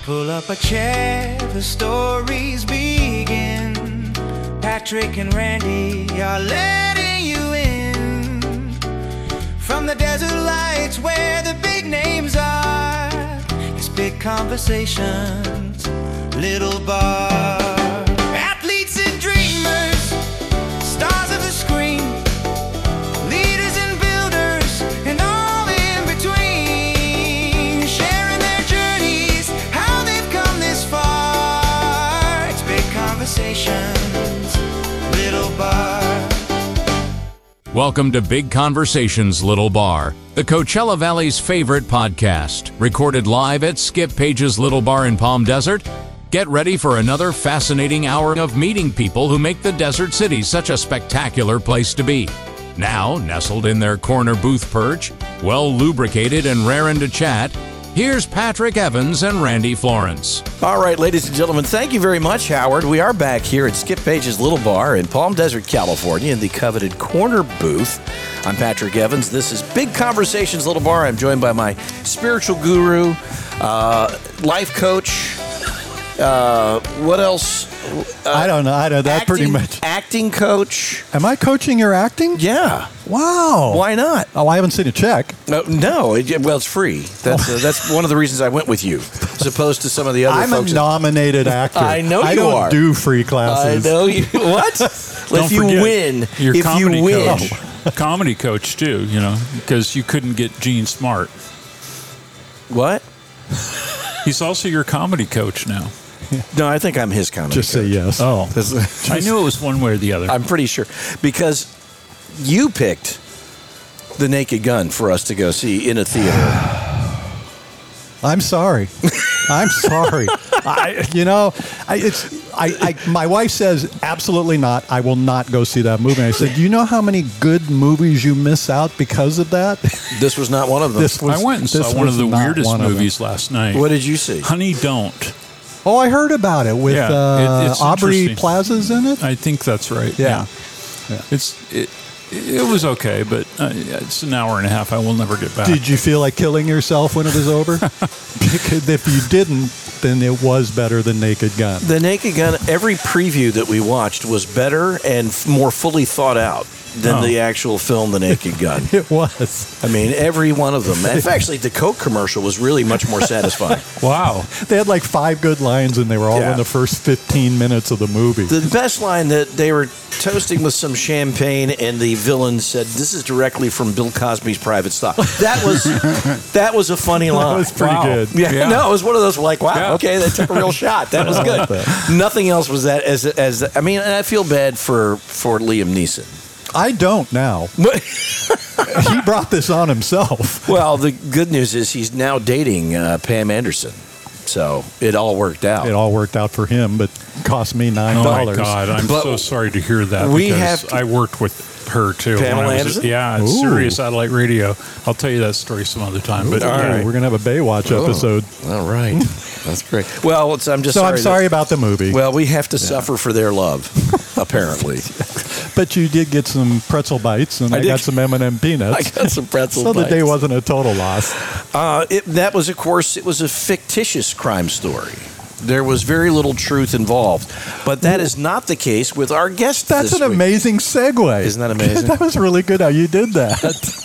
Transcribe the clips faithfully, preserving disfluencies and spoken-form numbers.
Pull up a chair, the stories begin. Patrick and Randy are letting you in. From the desert lights where the big names are, it's Big Conversations, Little Bar. Athletes and dreamers, stars of the screen, leaders and builders, and all in between, sharing their journeys, how they've come this far. It's Big Conversations, Little Bar. Welcome to Big Conversations, Little Bar, the Coachella Valley's favorite podcast, recorded live at Skip Page's Little Bar in Palm Desert. Get ready for another fascinating hour of meeting people who make the desert city such a spectacular place to be. Now, nestled in their corner booth perch, well lubricated and raring to chat, here's Patrick Evans and Randy Florence. All right, ladies and gentlemen, thank you very much, Howard. We are back here at Skip Page's Little Bar in Palm Desert, California, in the coveted corner booth. I'm Patrick Evans. This is Big Conversations Little Bar. I'm joined by my spiritual guru, uh, life coach. Uh, what else? Uh, I don't know. I know that acting, pretty much. Acting coach. Am I coaching your acting? Yeah. Wow. Why not? Oh, I haven't seen a check. No, no. It, well, it's free. That's uh, that's one of the reasons I went with you, as opposed to some of the other I'm folks. a nominated actor. I know you I don't are. do free classes. I know you. What? If you forget, win, your if comedy you win, coach, comedy coach too. You know, because you couldn't get Gene Smart. what? He's also your comedy coach now. No, I think I'm his comedy Just coach. say yes. Oh, I knew it was one way or the other. I'm pretty sure because you picked The Naked Gun for us to go see in a theater. I'm sorry. I'm sorry. I, you know, I, it's I, I. My wife says absolutely not. I will not go see that movie. And I said, do you know how many good movies you miss out because of that? This was not one of them. This was, I went and this saw one of was the not weirdest one of them. movies last night. What did you see? Honey, Don't. Oh, I heard about it with Yeah, uh, it- it's Aubrey interesting. Plaza's in it. I think that's right. Yeah. Yeah. It's it. It was okay, but uh, it's an hour and a half. I will never get back. Did you feel like killing yourself when it was over? Because if you didn't, then it was better than Naked Gun. The Naked Gun, every preview that we watched was better and f- more fully thought out than Oh. the actual film, The Naked Gun. It was. I mean, every one of them. And actually, the Coke commercial was really much more satisfying. Wow. They had like five good lines, and they were all Yeah. in the first fifteen minutes of the movie. The best line that they were toasting with some champagne, and the villain said, "This is directly from Bill Cosby's Private Stock." That was that was a funny line. That was pretty Wow. good. Yeah, Yeah. no, it was one of those like, wow, Yeah. okay, they took a real shot. That was good. Nothing else was that as as I mean, and I feel bad for for Liam Neeson. I don't now. He brought this on himself. Well, the good news is he's now dating uh, Pam Anderson, so it all worked out. It all worked out for him, but cost me nine Oh dollars. my God! I'm But so sorry to hear that. we because have to- I worked with her too. Pamela when I was- Anderson? Yeah, it's Ooh. Sirius Satellite Radio. I'll tell you that story some other time. But All yeah. right. We're gonna have a Baywatch Oh. episode. All right, that's great. Well, it's, I'm just So sorry I'm that- sorry about the movie. well, we have to suffer for their love, apparently. But you did get some pretzel bites, and I I, did. got some M and M peanuts. I got some pretzel So the bites. day wasn't a total loss. Uh, it, that was, of course, it was a fictitious crime story. There was very little truth involved, but that is not the case with our guest. That's this an week. amazing segue. Isn't that amazing? That was really good how you did that.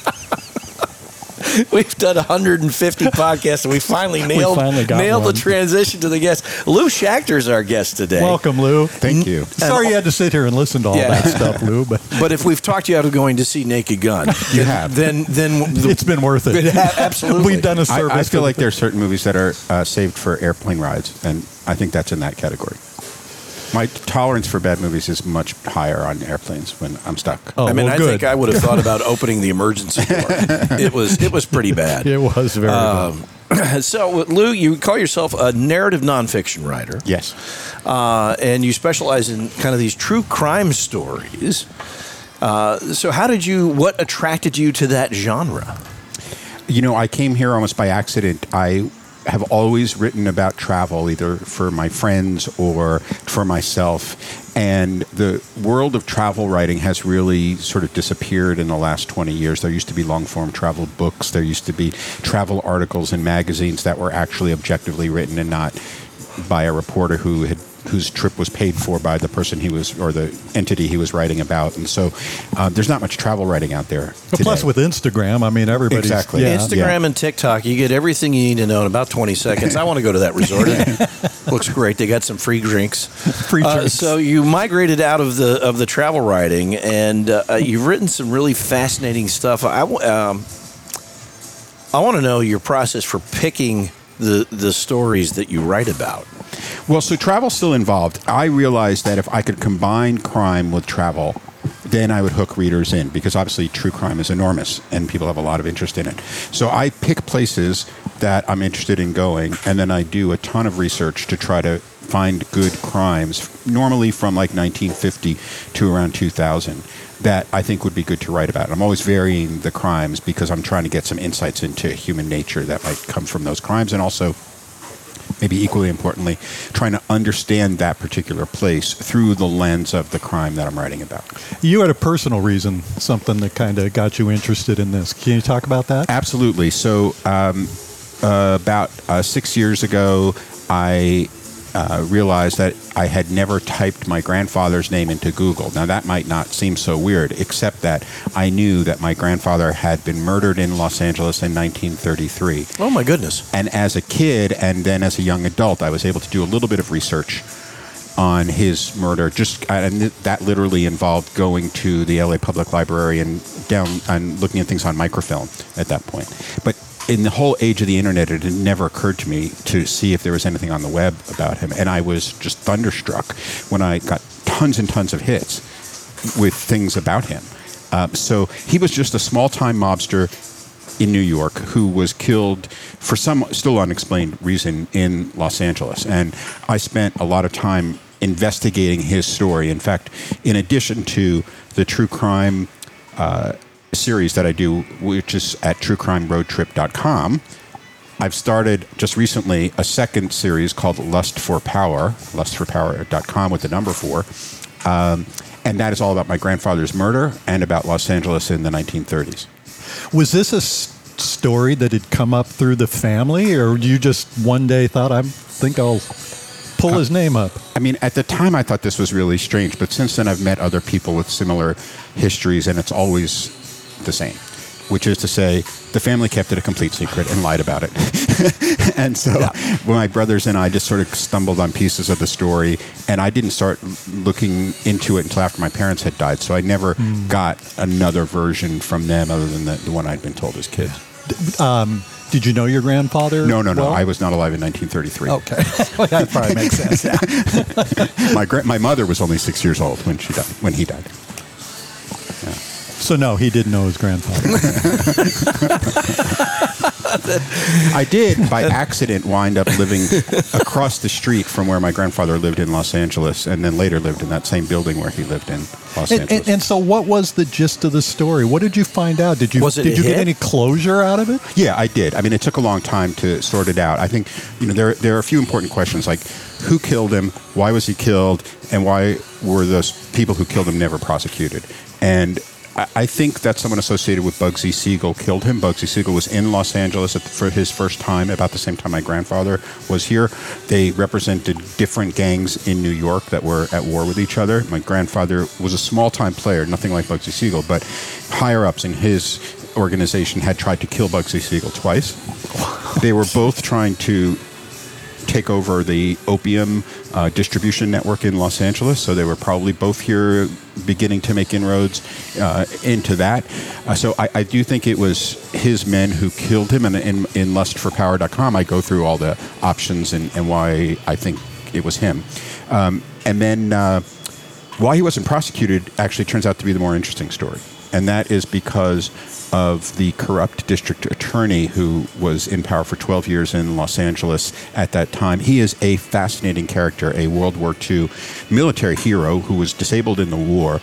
We've done one hundred fifty podcasts, and we finally nailed finally got nailed one. the transition to the guest. Lou Schachter's our guest today. Welcome, Lou. Thank you. Sorry you had to sit here and listen to all Yeah. that stuff, Lou, but But if we've talked you out of going to see Naked Gun, You then, have. Then, then the, it's been worth it. It ha- absolutely. We've done a I, service. I to feel the- like there are certain movies that are uh, saved for airplane rides, and I think that's in that category. My tolerance for bad movies is much higher on airplanes when I'm stuck. Oh, I mean, well, I good. think I would have thought about opening the emergency door. It was it was pretty bad. It was very Um, so, Lou, you call yourself a narrative nonfiction writer. Yes. Uh, and you specialize in kind of these true crime stories. Uh, so how did you, what attracted you to that genre? You know, I came here almost by accident. I have always written about travel, either for my friends or for myself. And the world of travel writing has really sort of disappeared in the last twenty years. There used to be long-form travel books. There used to be travel articles in magazines that were actually objectively written and not by a reporter who had whose trip was paid for by the person he was or the entity he was writing about. And so uh, there's not much travel writing out there today. Plus with Instagram, I mean, everybody's... Exactly. Yeah. Instagram Yeah. and TikTok, you get everything you need to know in about twenty seconds. I want to go to that resort. Looks great. They got some free drinks. Free Uh, drinks. so you migrated out of the of the travel writing, and uh, you've written some really fascinating stuff. I, w- um, I want to know your process for picking the the stories that you write about. Well, so travel's still involved. I realized that if I could combine crime with travel, then I would hook readers in, because obviously true crime is enormous and people have a lot of interest in it. So I pick places that I'm interested in going, and then I do a ton of research to try to find good crimes, normally from like nineteen fifty to around two thousand, that I think would be good to write about. I'm always varying the crimes because I'm trying to get some insights into human nature that might come from those crimes, and also, maybe equally importantly, trying to understand that particular place through the lens of the crime that I'm writing about. You had a personal reason, something that kind of got you interested in this. Can you talk about that? Absolutely. So um, uh, about uh, six years ago, I uh, realized that I had never typed my grandfather's name into Google. Now, that might not seem so weird, except that I knew that my grandfather had been murdered in Los Angeles in nineteen thirty-three. Oh, my goodness. And as a kid and then as a young adult, I was able to do a little bit of research on his murder. Just and that literally involved going to the L A Public Library and down and looking at things on microfilm at that point. But in the whole age of the internet, it had never occurred to me to see if there was anything on the web about him. And I was just thunderstruck when I got tons and tons of hits with things about him. Uh, so he was just a small-time mobster in New York who was killed for some still unexplained reason in Los Angeles. And I spent a lot of time investigating his story. In fact, in addition to the true crime uh, series that I do, which is at true crime road trip dot com, I've started just recently a second series called Lust for Power, lust for power dot com with the number four. Um, and that is all about my grandfather's murder and about Los Angeles in the nineteen thirties. Was this a s- story that had come up through the family, or you just one day thought, I think I'll pull his name up? I mean, at the time I thought this was really strange, but since then I've met other people with similar histories, and it's always the same, which is to say the family kept it a complete secret and lied about it. And so yeah. when my brothers and I just sort of stumbled on pieces of the story, and I didn't start looking into it until after my parents had died, so I never mm. got another version from them other than the, the one I'd been told as kids. Um, did you know your grandfather? No, no, no. well? I was not alive in nineteen thirty-three. Okay. That probably makes sense. Yeah. my gra- my mother was only six years old when she died, when he died. Yeah. So no, he didn't know his grandfather. I did, by accident, wind up living across the street from where my grandfather lived in Los Angeles, and then later lived in that same building where he lived in Los and, Angeles. And, and so what was the gist of the story? What did you find out? Did you Was it did a you hit? get any closure out of it? Yeah, I did. I mean, it took a long time to sort it out. I think, you know, there there are a few important questions, like who killed him, why was he killed, and why were those people who killed him never prosecuted? And I think that someone associated with Bugsy Siegel killed him. Bugsy Siegel was in Los Angeles at, for his first time, about the same time my grandfather was here. They represented different gangs in New York that were at war with each other. My grandfather was a small-time player, nothing like Bugsy Siegel, but higher-ups in his organization had tried to kill Bugsy Siegel twice. They were both trying to take over the opium uh, distribution network in Los Angeles, so they were probably both here beginning to make inroads uh, into that. Uh, so I, I do think it was his men who killed him, and in, in lust for power dot com I go through all the options and, and why I think it was him. Um, and then uh, why he wasn't prosecuted actually turns out to be the more interesting story, and that is because of the corrupt district attorney who was in power for twelve years in Los Angeles at that time. He is a fascinating character, a World War Two military hero who was disabled in the war,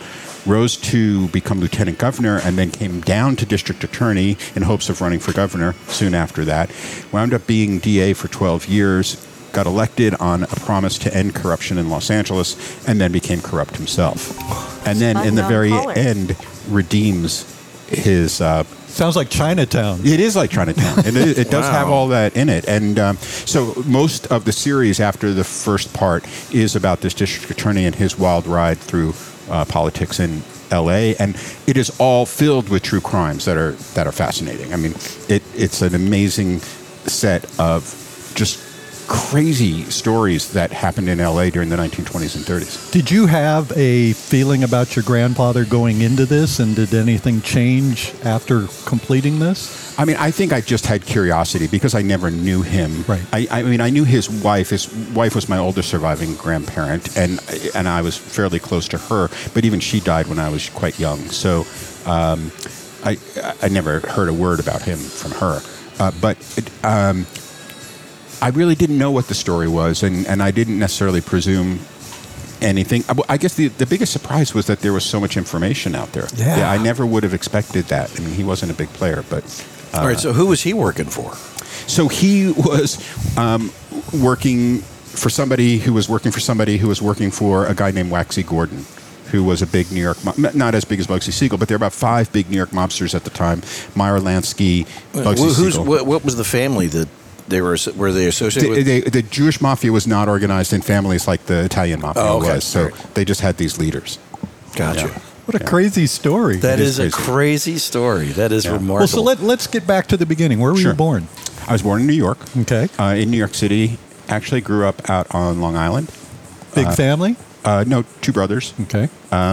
rose to become lieutenant governor, and then came down to district attorney in hopes of running for governor soon after that. Wound up being D A for twelve years, got elected on a promise to end corruption in Los Angeles, and then became corrupt himself. And then in the very Unknown caller. end, redeems his... Uh, Sounds like Chinatown. It is like Chinatown. And it, it does Wow. have all that in it. And um, so most of the series after the first part is about this district attorney and his wild ride through uh, politics in L A. And it is all filled with true crimes that are that are fascinating. I mean, it, it's an amazing set of just crazy stories that happened in L A during the nineteen twenties and thirties. Did you have a feeling about your grandfather going into this, and did anything change after completing this? I mean, I think I just had curiosity because I never knew him. Right. I, I mean, I knew his wife. His wife was my oldest surviving grandparent, and and I was fairly close to her. But even she died when I was quite young, so um, I I never heard a word about him from her. Uh, but um, I really didn't know what the story was, and, and I didn't necessarily presume anything. I, I guess the, the biggest surprise was that there was so much information out there. Yeah. I never would have expected that. I mean, he wasn't a big player, but... Uh, All right, so who was he working for? So he was um, working for somebody who was working for somebody who was working for a guy named Waxy Gordon, who was a big New York, mo- not as big as Bugsy Siegel, but there were about five big New York mobsters at the time. Meyer Lansky, Bugsy Who- who's, Siegel. what, what was the family that they were? Were they associated The, with? they, the Jewish mafia was not organized in families like the Italian mafia Oh, okay. was, so All right. they just had these leaders. Gotcha. Yeah. What a Yeah. crazy story. That It is, is a crazy. crazy story. That is Yeah. remarkable. Well, so let, let's get back to the beginning. Where were Sure. you born? I was born in New York. Okay. Uh, in New York City. Actually grew up out on Long Island. Big family? Uh, no, two brothers. Okay.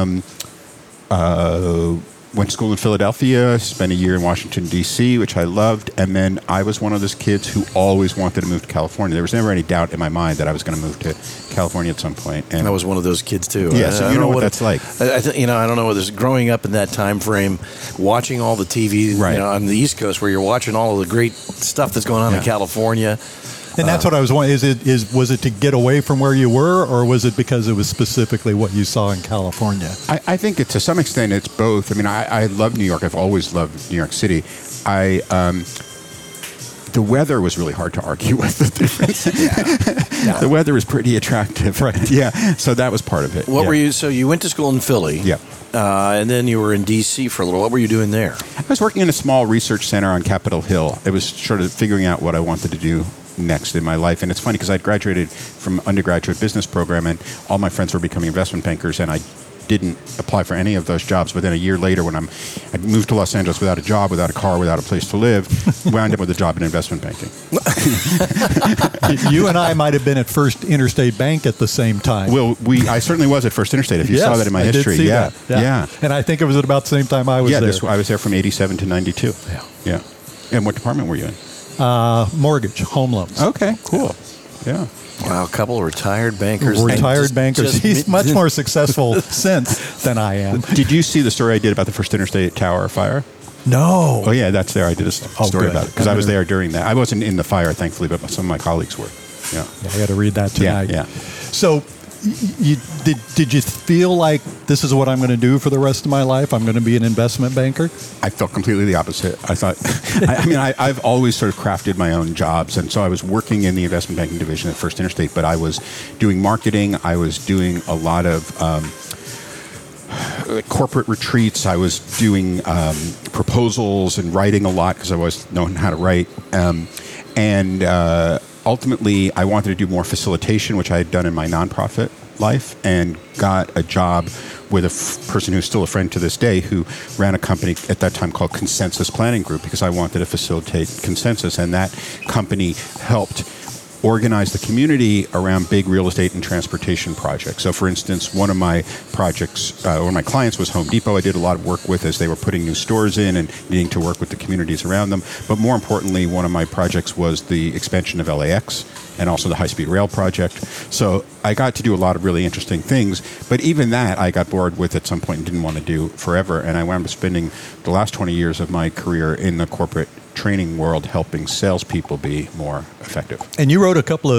Uh, went to school in Philadelphia, spent a year in Washington, D C, which I loved. And then I was one of those kids who always wanted to move to California. There was never any doubt in my mind that I was going to move to California at some point. And I was one of those kids too. Yeah, I- so I you don't know what it- that's like. I, I th- you know, I don't know whether it's growing up in that time frame, watching all the T V, Right. you know, on the East Coast, where you're watching all of the great stuff that's going on in Yeah. California. And that's what I was wondering. Is it is was it to get away from where you were, or was it because it was specifically what you saw in California? I, I think it, to some extent it's both. I mean, I, I love New York. I've always loved New York City. I um, the weather was really hard to argue with. The difference. The weather is pretty attractive. Right. Yeah. So that was part of it. What Yeah. were you? So you went to school in Philly. Yeah. Uh, and then you were in D C for a little. What were you doing there? I was working in a small research center on Capitol Hill. It was sort of figuring out what I wanted to do next in my life. And it's funny because I'd graduated from undergraduate business program and all my friends were becoming investment bankers, and I didn't apply for any of those jobs. But then a year later, when I'm, I moved to Los Angeles without a job, without a car, without a place to live, wound up with a job in investment banking. You and I might have been at First Interstate Bank at the same time. Well, we I certainly was at First Interstate. If you saw Yes, that in my I did history, see yeah, that. yeah, And I think it was at about the same time I was yeah. there. This, I was there from eighty-seven to ninety-two. Yeah. yeah. And what department were you in? uh, mortgage, home loans. Okay, cool. Yeah. Wow, a couple of retired bankers. and Retired just- bankers. just- He's much more successful since than I am. Did you see the story I did about the First Interstate Tower fire? No. Oh yeah, that's there. I did a s- Oh, story good. about it because I was there during that. I wasn't in the fire, thankfully, but some of my colleagues were. Yeah. I got to read that Yeah, tonight. yeah. So, y- you did did you feel like this is what I'm going to do for the rest of my life? I'm going to be an investment banker. I felt completely the opposite. I thought, I, I mean, I, I've always sort of crafted my own jobs, and so I was working in the investment banking division at First Interstate, but I was doing marketing. I was doing a lot of um, corporate retreats. I was doing um, proposals and writing a lot because I was knowing how to write. Um, and uh, ultimately, I wanted to do more facilitation, which I had done in my nonprofit life, and got a job with a f- person who's still a friend to this day who ran a company at that time called Consensus Planning Group because I wanted to facilitate consensus. And that company helped organize the community around big real estate and transportation projects. So, for instance, one of my projects, uh, one of my clients was Home Depot. I did a lot of work with as they were putting new stores in and needing to work with the communities around them. But more importantly, one of my projects was the expansion of L A X and also the high-speed rail project. So I got to do a lot of really interesting things. But even that, I got bored with at some point and didn't want to do forever. And I wound up spending the last twenty years of my career in the corporate training world helping salespeople be more effective. And you wrote a couple of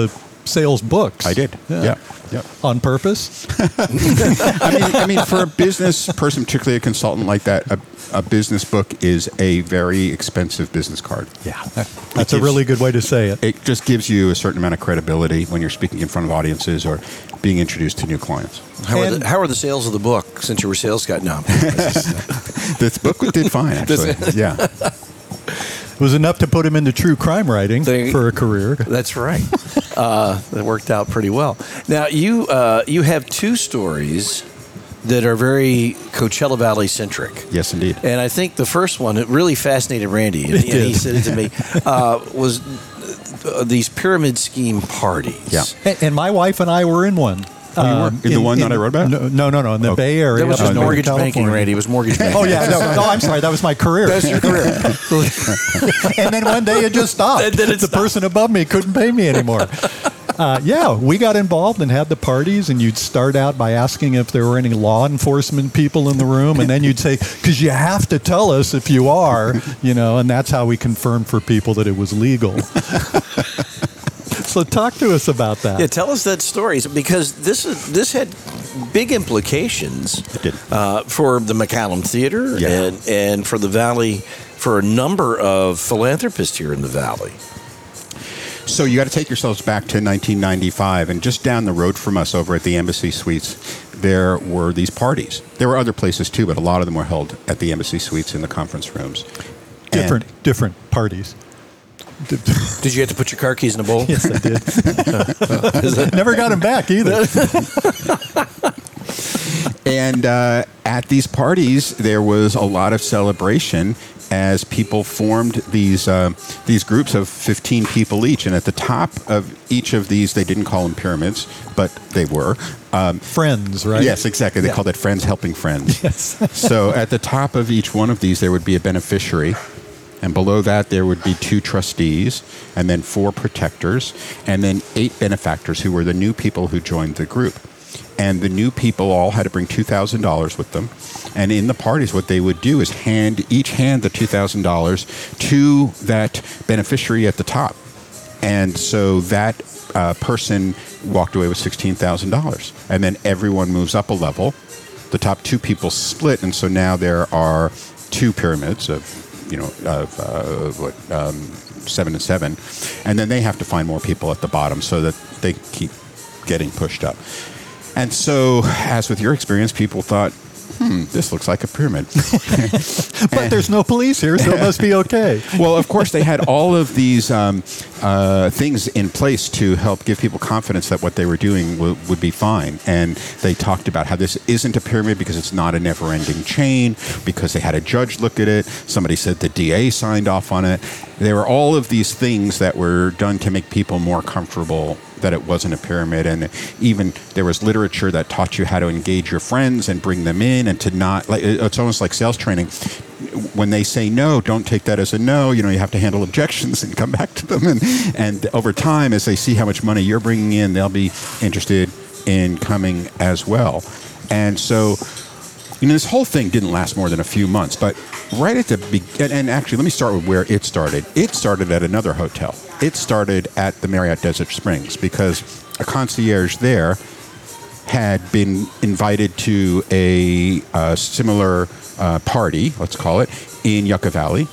sales books. I did. Yeah. Yeah. Yep. On purpose? I mean, I mean, for a business person, particularly a consultant like that, a, a business book is a very expensive business card. Yeah. That's a really good way to say it. It just gives you a certain amount of credibility when you're speaking in front of audiences or being introduced to new clients. How are, And- the, how are the sales of the book since you were sales guy? No. This book did fine, actually. Yeah. It was enough to put him into true crime writing There- for a career. That's right. Uh, that worked out pretty well. Now, you uh, you have two stories that are very Coachella Valley centric. Yes, indeed. And I think the first one, it really fascinated Randy. And, It and he did. said it to me, uh, was uh, these pyramid scheme parties. Yeah. And, and my wife and I were in one. Oh, you were? In the one that I wrote about? No, no, no, no in the Okay. Bay Area. That was up just in mortgage California. banking, Randy. It was mortgage banking. Oh, yeah. No, no, I'm sorry. That was my career. That's your career. And then one day it just stopped. And then it the stopped. person above me couldn't pay me anymore. Uh, yeah, we got involved and had the parties, and you'd start out by asking if there were any law enforcement people in the room, and then you'd say, because you have to tell us if you are, you know, and that's how we confirmed for people that it was legal. So talk to us about that. Yeah, tell us that story because this is, this had big implications It did. uh, for the McCallum Theater Yeah. and, and for the Valley, for a number of philanthropists here in the Valley. So you got to take yourselves back to nineteen ninety-five, and just down the road from us over at the Embassy Suites, there were these parties. There were other places too, but a lot of them were held at the Embassy Suites in the conference rooms. Different, And- different parties. Did you have to put your car keys in a bowl? Yes, I did. Never got him back either. And uh, at these parties, there was a lot of celebration as people formed these uh, these groups of fifteen people each. And at the top of each of these, they didn't call them pyramids, but they were. Um, Friends, right? Yes, exactly. They Yeah. called it friends helping friends. Yes. So at the top of each one of these, there would be a beneficiary. And below that, there would be two trustees, and then four protectors, and then eight benefactors who were the new people who joined the group. And the new people all had to bring two thousand dollars with them. And in the parties, what they would do is hand each hand the two thousand dollars to that beneficiary at the top. And so that uh, person walked away with sixteen thousand dollars. And then everyone moves up a level. The top two people split, and so now there are two pyramids of, you know, of uh, what, um, seven and seven. And then they have to find more people at the bottom so that they keep getting pushed up. And so, as with your experience, people thought, hmm, this looks like a pyramid. But there's no police here, so it must be okay. Well, of course, they had all of these um, uh, things in place to help give people confidence that what they were doing w- would be fine. And they talked about how this isn't a pyramid because it's not a never-ending chain, because they had a judge look at it. Somebody said the D A signed off on it. There were all of these things that were done to make people more comfortable that it wasn't a pyramid. And even there was literature that taught you how to engage your friends and bring them in and to not, like, it's almost like sales training. When they say no, don't take that as a no. You know, you have to handle objections and come back to them. And, and over time, as they see how much money you're bringing in, they'll be interested in coming as well. And so, you know, this whole thing didn't last more than a few months, but right at the beginning, and actually, let me start with where it started. It started at another hotel. It started at the Marriott Desert Springs because a concierge there had been invited to a uh, similar uh, party, let's call it, in Yucca Valley.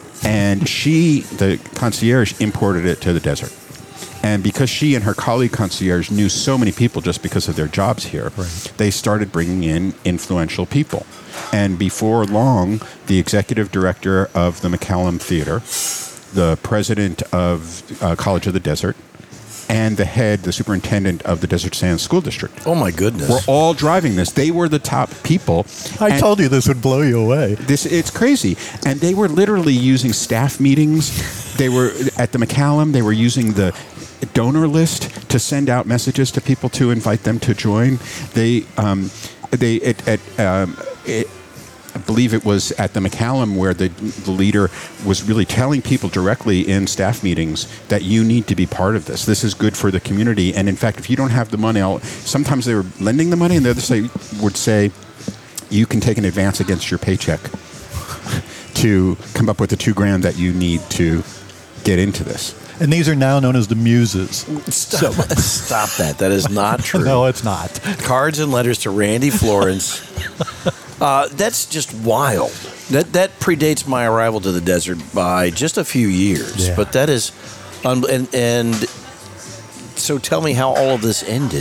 And she, the concierge, imported it to the desert. And because she and her colleague concierge knew so many people just because of their jobs here, right, they started bringing in influential people. And before long, the executive director of the McCallum Theater, the president of uh, College of the Desert, and the head, the superintendent of the Desert Sands School District Oh, my goodness. were all driving this. They were the top people. I And told you this would blow you away. this it's crazy. And they were literally using staff meetings. They were at the McCallum, they were using the donor list to send out messages to people to invite them to join. They um, they it, at um, it, I believe it was at the McCallum where the, the leader was really telling people directly in staff meetings that you need to be part of this. This is good for the community. And in fact, if you don't have the money, I'll, sometimes they were lending the money, and the other side would say, you can take an advance against your paycheck to come up with the two grand that you need to get into this. And these are now known as the Muses. Stop, stop that. That is not true. No, it's not. Cards and letters to Randy Florence. Uh, that's just wild. That that predates my arrival to the desert by just a few years. Yeah. But that is, un- and and so tell me how all of this ended.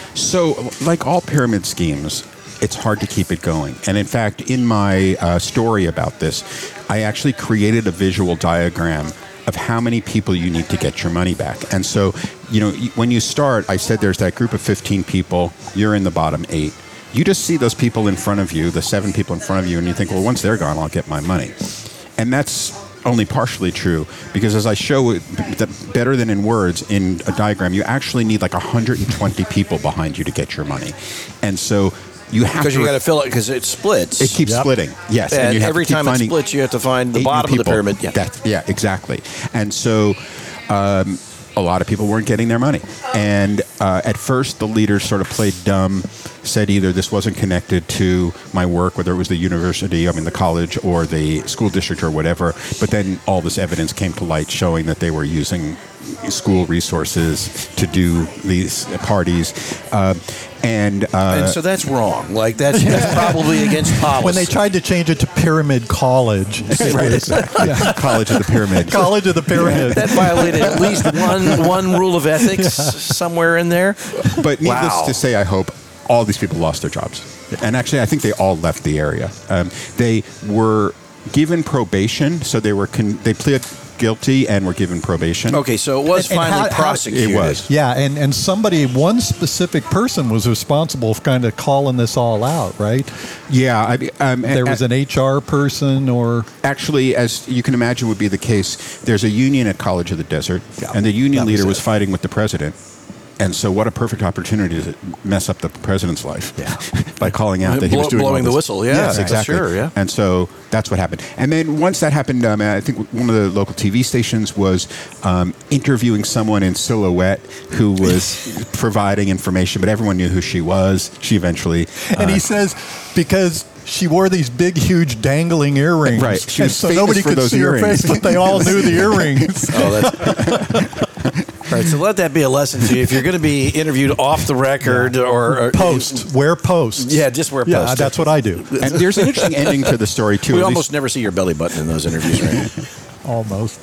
So, like all pyramid schemes, it's hard to keep it going. And in fact, in my uh, story about this, I actually created a visual diagram of how many people you need to get your money back. And so, you know, when you start, I said there's that group of fifteen people, you're in the bottom eight. You just see those people in front of you, the seven people in front of you, and you think, well, once they're gone, I'll get my money. And that's only partially true, because as I show it, that better than in words, in a diagram, you actually need like one hundred twenty people behind you to get your money. And so you have to... Because you got to fill it, because it splits. It keeps Yep. splitting, yes. And, you have every to keep time it finding splits, you have to find the eight bottom new of the people. pyramid. Yeah. That- yeah, exactly. And so um, a lot of people weren't getting their money. And uh, at first, the leaders sort of played dumb, said either this wasn't connected to my work, whether it was the university, I mean the college, or the school district or whatever. But then all this evidence came to light showing that they were using school resources to do these parties. Uh, and, uh, And so that's wrong. Like, that's, that's probably against policy. When they tried to change it to Pyramid College, it was yeah, College of the Pyramid. College of the Pyramid. That violated at least one one rule of ethics somewhere in there. But needless Wow. to say, I hope all these people lost their jobs. And actually, I think they all left the area. Um, they were given probation, so they were con- they pled guilty and were given probation. Okay, so it was And- and finally how- how- prosecuted. It was. Yeah, and, and somebody, one specific person was responsible for kind of calling this all out, right? Yeah, I, mean, um, There was an H R person or... actually, as you can imagine, would be the case. There's a union at College of the Desert, Yeah, and the union that was leader was it. fighting with the president. And so, what a perfect opportunity to mess up the president's life Yeah. by calling out that he Blow- was doing blowing all the this. whistle, yeah, Yes, for exactly. sure, yeah. And so that's what happened. And then once that happened, um, I think one of the local T V stations was um, interviewing someone in silhouette who was providing information, but everyone knew who she was. She eventually, And uh, he says, because she wore these big, huge dangling earrings. Right. She and was so famous nobody for could those see her earrings. face, but they all knew the earrings. Oh, that's... All right, so let that be a lesson to you. If you're going to be interviewed off the record or, or Post. Wear posts. yeah, just wear Yeah, post. that's what I do. and there's an interesting ending to the story too. We at almost least- never see your belly button in those interviews, right? Almost.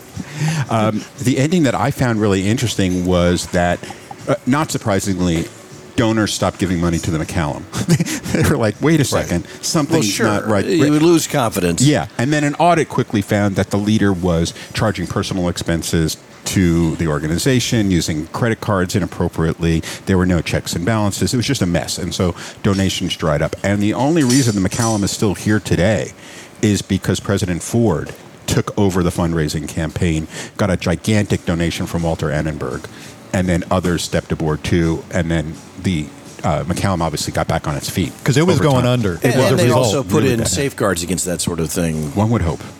Um, the ending that I found really interesting was that, uh, not surprisingly, donors stopped giving money to the McCallum. They were like, wait a second, Well, something's sure. not right. You would lose confidence. Yeah, and then an audit quickly found that the leader was charging personal expenses to the organization, using credit cards inappropriately. There were no checks and balances. It was just a mess. And so donations dried up. And the only reason the McCallum is still here today is because President Ford took over the fundraising campaign, got a gigantic donation from Walter Annenberg, and then others stepped aboard too. And then the uh, McCallum obviously got back on its feet. Because it was over going time. under. It And, was and a they result. also put Really in bad. safeguards against that sort of thing. One would hope.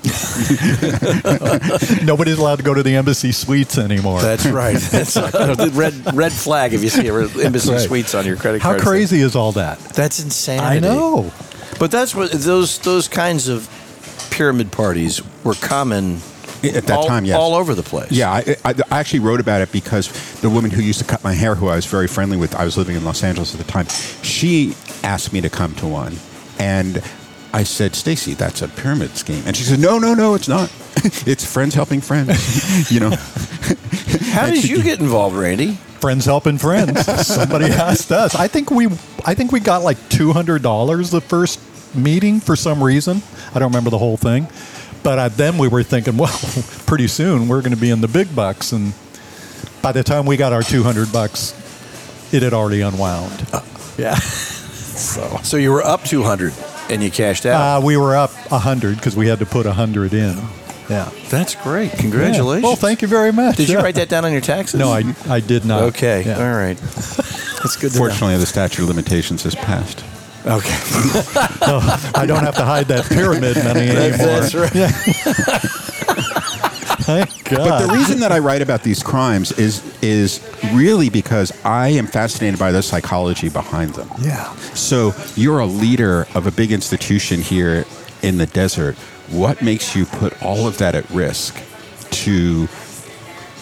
Nobody's allowed to go to the embassy suites anymore. That's right. That's a red red flag if you see a embassy Right. suites on your credit How card. crazy is all that? That's insanity. I know. But that's what those those kinds of pyramid parties were common At that all, time, yes. all over the place. Yeah, I, I, I actually wrote about it because the woman who used to cut my hair, who I was very friendly with, I was living in Los Angeles at the time, she asked me to come to one. And I said, Stacy, that's a pyramid scheme. And she said, no, no, no, it's not. It's friends helping friends, you know. How And did she- you get involved, Randy? Friends helping friends. Somebody asked us. I think we, I think we got like two hundred dollars the first meeting for some reason. I don't remember the whole thing, but uh, then we were thinking, well, pretty soon we're going to be in the big bucks, and by the time we got our two hundred bucks, it had already unwound. Yeah. so so you were up two hundred and you cashed out. Uh, we were up a hundred because we had to put a hundred in. Yeah. That's great. Yeah. Congratulations. Well, thank you very much. Did you Yeah. write that down on your taxes? No, I I did not. Okay. Yeah. All right. That's good to Fortunately, the statute of limitations has passed. know. Okay. I don't have to hide that pyramid money anymore. That's right. Thank God. But the reason that I write about these crimes is is really because I am fascinated by the psychology behind them. Yeah. So you're a leader of a big institution here in the desert. What makes you put all of that at risk to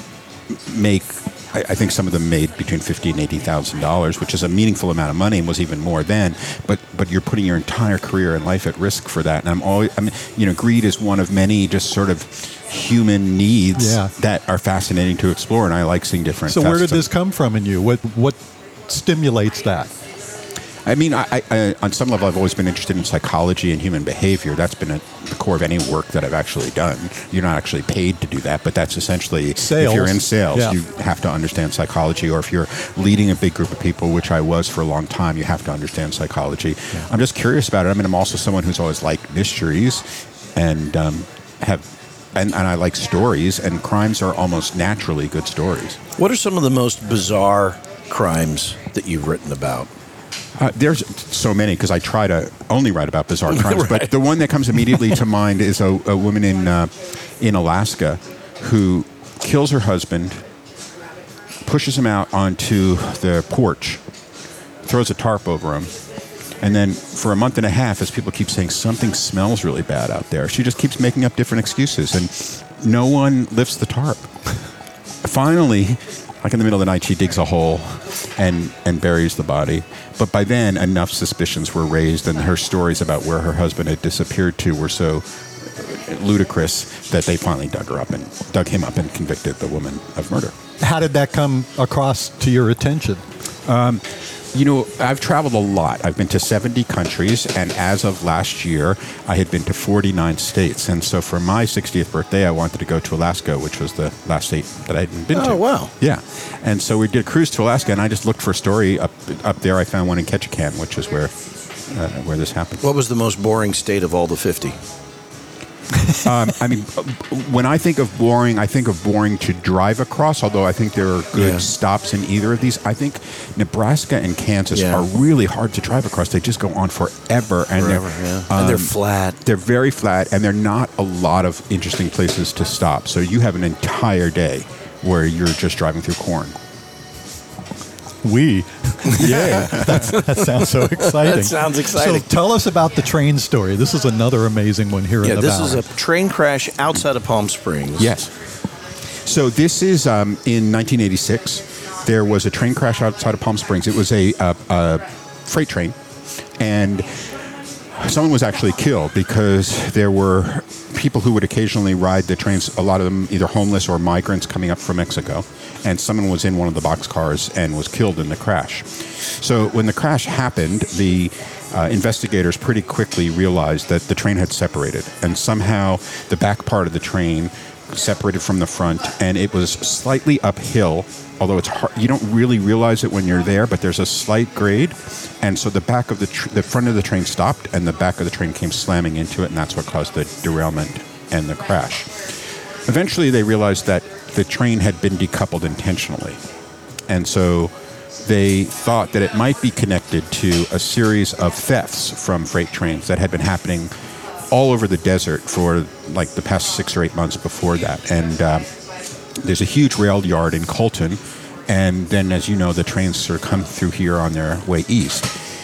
make. I, I think some of them made between fifty and eighty thousand dollars, which is a meaningful amount of money, and was even more then. But but you're putting your entire career and life at risk for that. And I'm always, I mean, you know, greed is one of many just sort of human needs Yeah. that are fascinating to explore, and I like seeing different. So where did facets of this come from in you? What what stimulates that? I mean, I, I, I, on some level, I've always been interested in psychology and human behavior. That's been at the core of any work that I've actually done. You're not actually paid to do that, but that's essentially, Sales. if you're in sales, Yeah. you have to understand psychology. Or if you're leading a big group of people, which I was for a long time, you have to understand psychology. Yeah. I'm just curious about it. I mean, I'm also someone who's always liked mysteries and um, have... And, and I like stories, and crimes are almost naturally good stories. What are some of the most bizarre crimes that you've written about? Uh, there's so many because I try to only write about bizarre crimes. Right. But the one that comes immediately to mind is a, a woman in uh, in Alaska who kills her husband, pushes him out onto the porch, throws a tarp over him, and then for a month and a half, as people keep saying something smells really bad out there, she just keeps making up different excuses, and no one lifts the tarp. Finally, like in the middle of the night, she digs a hole and, and buries the body. But by then, enough suspicions were raised, and her stories about where her husband had disappeared to were so ludicrous that they finally dug her up and dug him up and convicted the woman of murder. How did that come across to your attention? Um, you know, I've traveled a lot. I've been to seventy countries, and as of last year, I had been to forty-nine states. And so for my sixtieth birthday, I wanted to go to Alaska, which was the last state that I hadn't been Oh, to. wow. Yeah. And so we did a cruise to Alaska, and I just looked for a story up up there. I found one in Ketchikan, which is where uh, where this happened. What was the most boring state of all the fifty? um, I mean, when I think of boring, I think of boring to drive across, although I think there are good Yeah. stops in either of these. I think Nebraska and Kansas Yeah. are really hard to drive across. They just go on forever. And Forever, they're, yeah. um, And they're flat. They're very flat, and they're not a lot of interesting places to stop. So you have an entire day where you're just driving through corn. We. Yeah. That's, that sounds so exciting. That sounds exciting. So tell us about the train story. This is another amazing one here Yeah, in the this valley. is a train crash outside of Palm Springs. Yes. So this is um, in nineteen eighty-six. There was a train crash outside of Palm Springs. It was a, a, a freight train, and someone was actually killed because there were people who would occasionally ride the trains, a lot of them either homeless or migrants coming up from Mexico, and someone was in one of the boxcars and was killed in the crash. So when the crash happened, the uh, investigators pretty quickly realized that the train had separated, and somehow the back part of the train separated from the front, and it was slightly uphill, although it's hard, you don't really realize it when you're there, but there's a slight grade, and so the back of the tr- the front of the train stopped, and the back of the train came slamming into it, and that's what caused the derailment and the crash. Eventually, they realized that the train had been decoupled intentionally, and so they thought that it might be connected to a series of thefts from freight trains that had been happening all over the desert for like the past six or eight months before that. And uh, there's a huge rail yard in Colton, and then, as you know, the trains sort of come through here on their way east.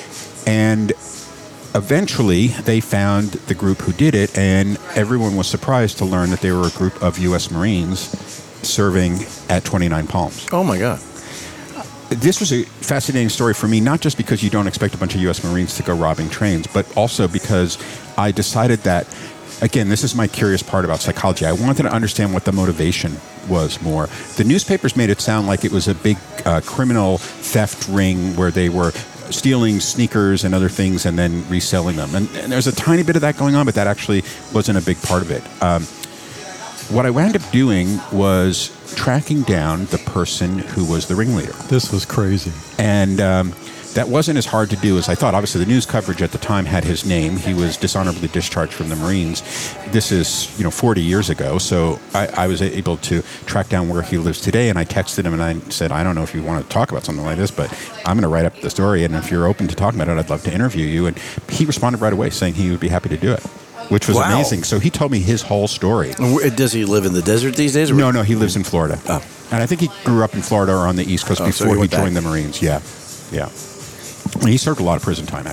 And eventually, they found the group who did it, and everyone was surprised to learn that they were a group of U S Marines serving at twenty-nine Palms. Oh, my God. This was a fascinating story for me, not just because you don't expect a bunch of U S Marines to go robbing trains, but also because I decided that, again, this is my curious part about psychology. I wanted to understand what the motivation was more. The newspapers made it sound like it was a big uh, criminal theft ring where they were stealing sneakers and other things and then reselling them. And, and there's a tiny bit of that going on, but that actually wasn't a big part of it. Um, what I wound up doing was tracking down the person who was the ringleader. This was crazy. And um, that wasn't as hard to do as I thought. Obviously, the news coverage at the time had his name. He was dishonorably discharged from the Marines. This is, you know, forty years ago. So I, I was able to track down where he lives today. And I texted him and I said, I don't know if you want to talk about something like this, but I'm going to write up the story. And if you're open to talking about it, I'd love to interview you. And he responded right away saying he would be happy to do it, which was Wow. amazing. So he told me his whole story. And where- Does he live in the desert these days? or- No, no, he lives in Florida. Oh. And I think he grew up in Florida or on the East Coast Oh, so before he he went joined back. the Marines. Yeah, yeah. And he served a lot of prison time, actually.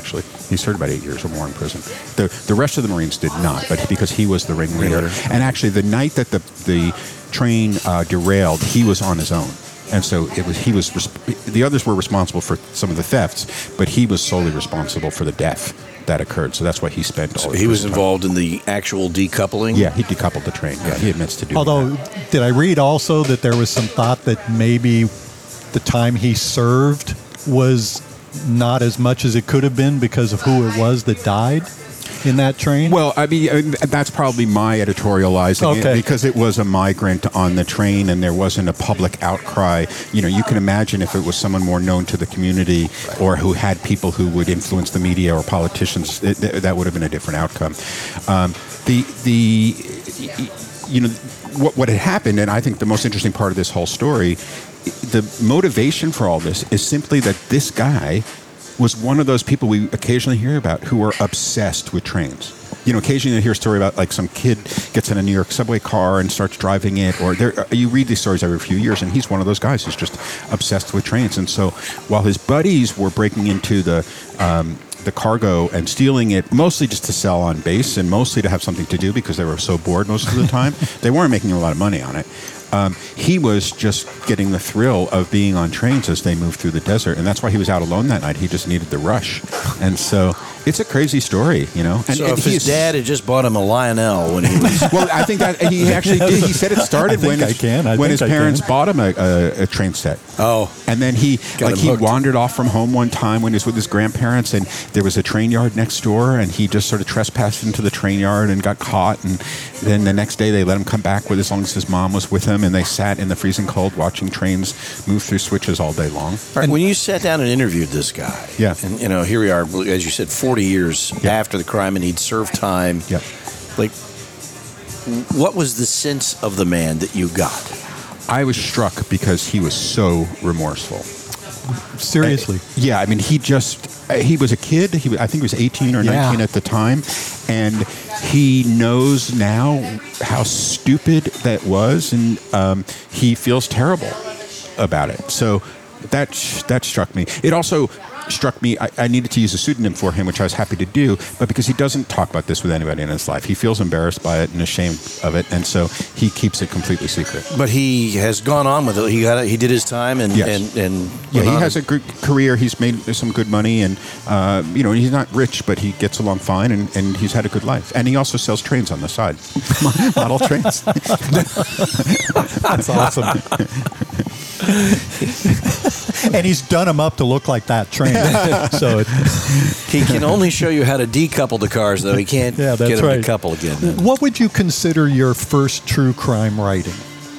He served about eight years or more in prison. The the rest of the Marines did not, but because he was the ringleader. And actually, the night that the the train uh, derailed, he was on his own. And so it was. He was. The others were responsible for some of the thefts, but he was solely responsible for the death that occurred. So that's why he spent all. So his he was time. involved in the actual decoupling. Yeah, he decoupled the train. Yeah, he admits to doing Although, that. did I read also that there was some thought that maybe the time he served was not as much as it could have been because of who it was that died in that train? Well, I mean, uh, that's probably my editorializing Okay. it because it was a migrant on the train and there wasn't a public outcry. You know, you can imagine if it was someone more known to the community or who had people who would influence the media or politicians, it, that would have been a different outcome. Um, the the you know what what had happened, and I think the most interesting part of this whole story, the motivation for all this is simply that this guy was one of those people we occasionally hear about who are obsessed with trains. You know, occasionally you hear a story about like some kid gets in a New York subway car and starts driving it, or there, you read these stories every few years, and he's one of those guys who's just obsessed with trains. And so while his buddies were breaking into the um, the cargo and stealing it, mostly just to sell on base and mostly to have something to do because they were so bored most of the time, they weren't making a lot of money on it. Um, he was just getting the thrill of being on trains as they moved through the desert, and that's why he was out alone that night. He just needed the rush, and so it's a crazy story, you know. And, So and if his he's- dad had just bought him a Lionel when he was... well, I think that he actually did. He said it started I think when his, I can. I when think his I parents can. bought him a, a, a train set. Oh. And then he Got like him he hooked. wandered off from home one time when he was with his grandparents, and there was a train yard next door, and he just sort of trespassed into the train yard and got caught. And then the next day they let him come back with as long as his mom was with him, and they sat in the freezing cold watching trains move through switches all day long. All right, when you sat down and interviewed this guy, Yeah. and you know, here we are, as you said, forty years Yeah. after the crime, and he'd served time. Yep. Like, what was the sense of the man that you got? I was struck because he was so remorseful. Seriously. Uh, yeah, I mean, he just, uh, he was a kid. He, was- I think he was eighteen or Yeah. nineteen at the time. And he knows now how stupid that was. And um, he feels terrible about it. So that, that struck me. It also struck me, I, I needed to use a pseudonym for him, which I was happy to do, but because he doesn't talk about this with anybody in his life. He feels embarrassed by it and ashamed of it. And so he keeps it completely secret. But he has gone on with it. He got, he did his time, and Yes. and and Yeah, went he on has to- a good career. He's made some good money, and uh, you know he's not rich, but he gets along fine, and, and he's had a good life. And he also sells trains on the side, model trains. That's awesome. And he's done them up to look like that train. So it, He can only show you how to decouple the cars, though. He can't Yeah, that's get them right. to couple again. what would you consider your first true crime writing?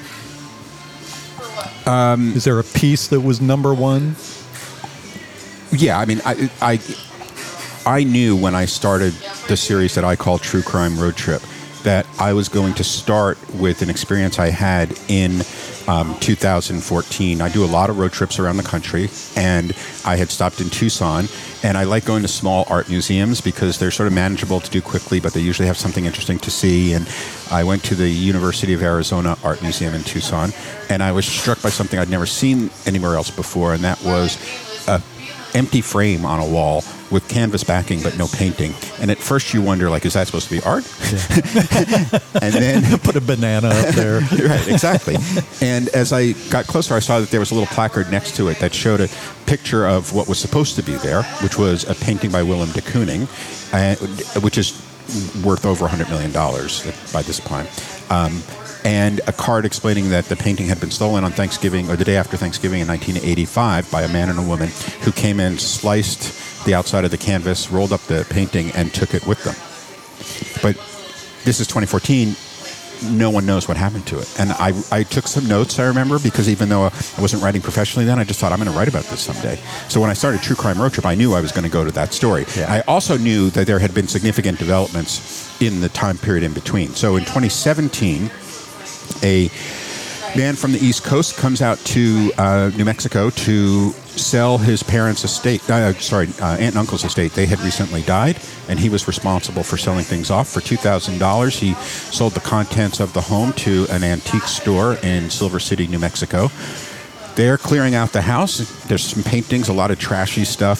Um, Is there a piece that was number one? Yeah, I mean, I, I I knew when I started the series that I call True Crime Road Trip that I was going to start with an experience I had in um, two thousand fourteen. I do a lot of road trips around the country, and I had stopped in Tucson, and I like going to small art museums because they're sort of manageable to do quickly, but they usually have something interesting to see. And I went to the University of Arizona Art Museum in Tucson, and I was struck by something I'd never seen anywhere else before, and that was a empty frame on a wall with canvas backing but no painting. And at first you wonder, like, is that supposed to be art? And then Put a banana up there. right, exactly. And as I got closer, I saw that there was a little placard next to it that showed a picture of what was supposed to be there, which was a painting by Willem de Kooning, uh, which is worth over one hundred million dollars by this time. Um, and a card explaining that the painting had been stolen on Thanksgiving, or the day after Thanksgiving in nineteen eighty-five, by a man and a woman who came in, sliced the outside of the canvas, rolled up the painting, and took it with them. But this is twenty fourteen. No one knows what happened to it. And I, I took some notes, I remember, because even though I wasn't writing professionally then, I just thought, I'm going to write about this someday. So when I started True Crime Road Trip, I knew I was going to go to that story. Yeah. I also knew that there had been significant developments in the time period in between. So in twenty seventeen, a man from the East Coast comes out to uh, New Mexico to sell his parents' estate. Uh, sorry, uh, aunt and uncle's estate. They had recently died, and he was responsible for selling things off. For two thousand dollars, he sold the contents of the home to an antique store in Silver City, New Mexico. They're clearing out the house. There's some paintings, a lot of trashy stuff.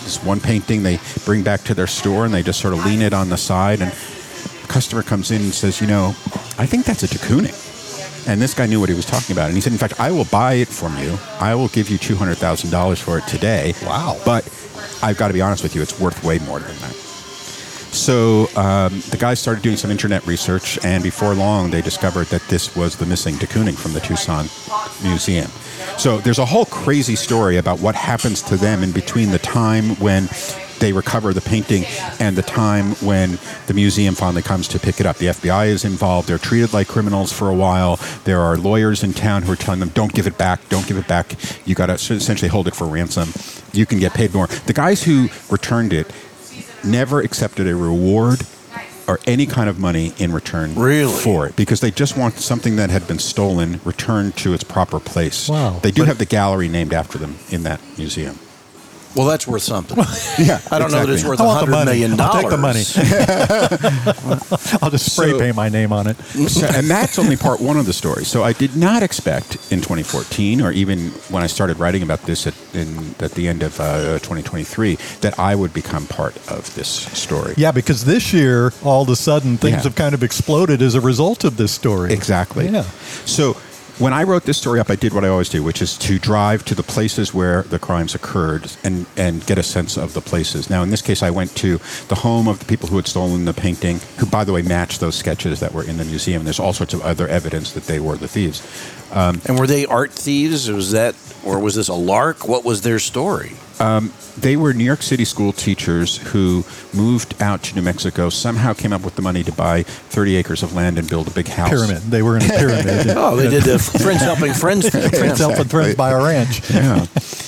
this one painting they bring back to their store, and they just sort of lean it on the side, and the customer comes in and says, you know, I think that's a de Kooning. And this guy knew what he was talking about. And he said, in fact, I will buy it from you. I will give you two hundred thousand dollars for it today. Wow. But I've got to be honest with you, it's worth way more than that. So um, the guys started doing some internet research, and before long, they discovered that this was the missing de Kooning from the Tucson Museum. So there's a whole crazy story about what happens to them in between the time when they recover the painting and the time when the museum finally comes to pick it up. The F B I is involved. They're treated like criminals for a while. There are lawyers in town who are telling them, don't give it back, don't give it back. You got to essentially hold it for ransom. You can get paid more. The guys who returned it never accepted a reward or any kind of money in return really? for it, because they just want something that had been stolen returned to its proper place. Wow. They do But- have the gallery named after them in that museum. Well, that's worth something. Yeah, I don't know that it's worth I a want the hundred money. million I'll dollars. take the money. I'll just spray So- paint my name on it. So, and that's only part one of the story. So I did not expect in twenty fourteen, or even when I started writing about this at, in, at the end of uh, twenty twenty-three, that I would become part of this story. Yeah, because this year, all of a sudden, things Yeah. have kind of exploded as a result of this story. Exactly. Yeah. So when I wrote this story up, I did what I always do, which is to drive to the places where the crimes occurred and, and get a sense of the places. Now, in this case, I went to the home of the people who had stolen the painting, who, by the way, matched those sketches that were in the museum. There's all sorts of other evidence that they were the thieves. And were they art thieves? Was that, or was this a lark? What was their story? They were New York City school teachers who moved out to New Mexico, somehow came up with the money to buy thirty acres of land and build a big house. Pyramid. They were in a pyramid. Oh, they did the Friends Helping Friends thing. Friends helping friends by a ranch. Yeah.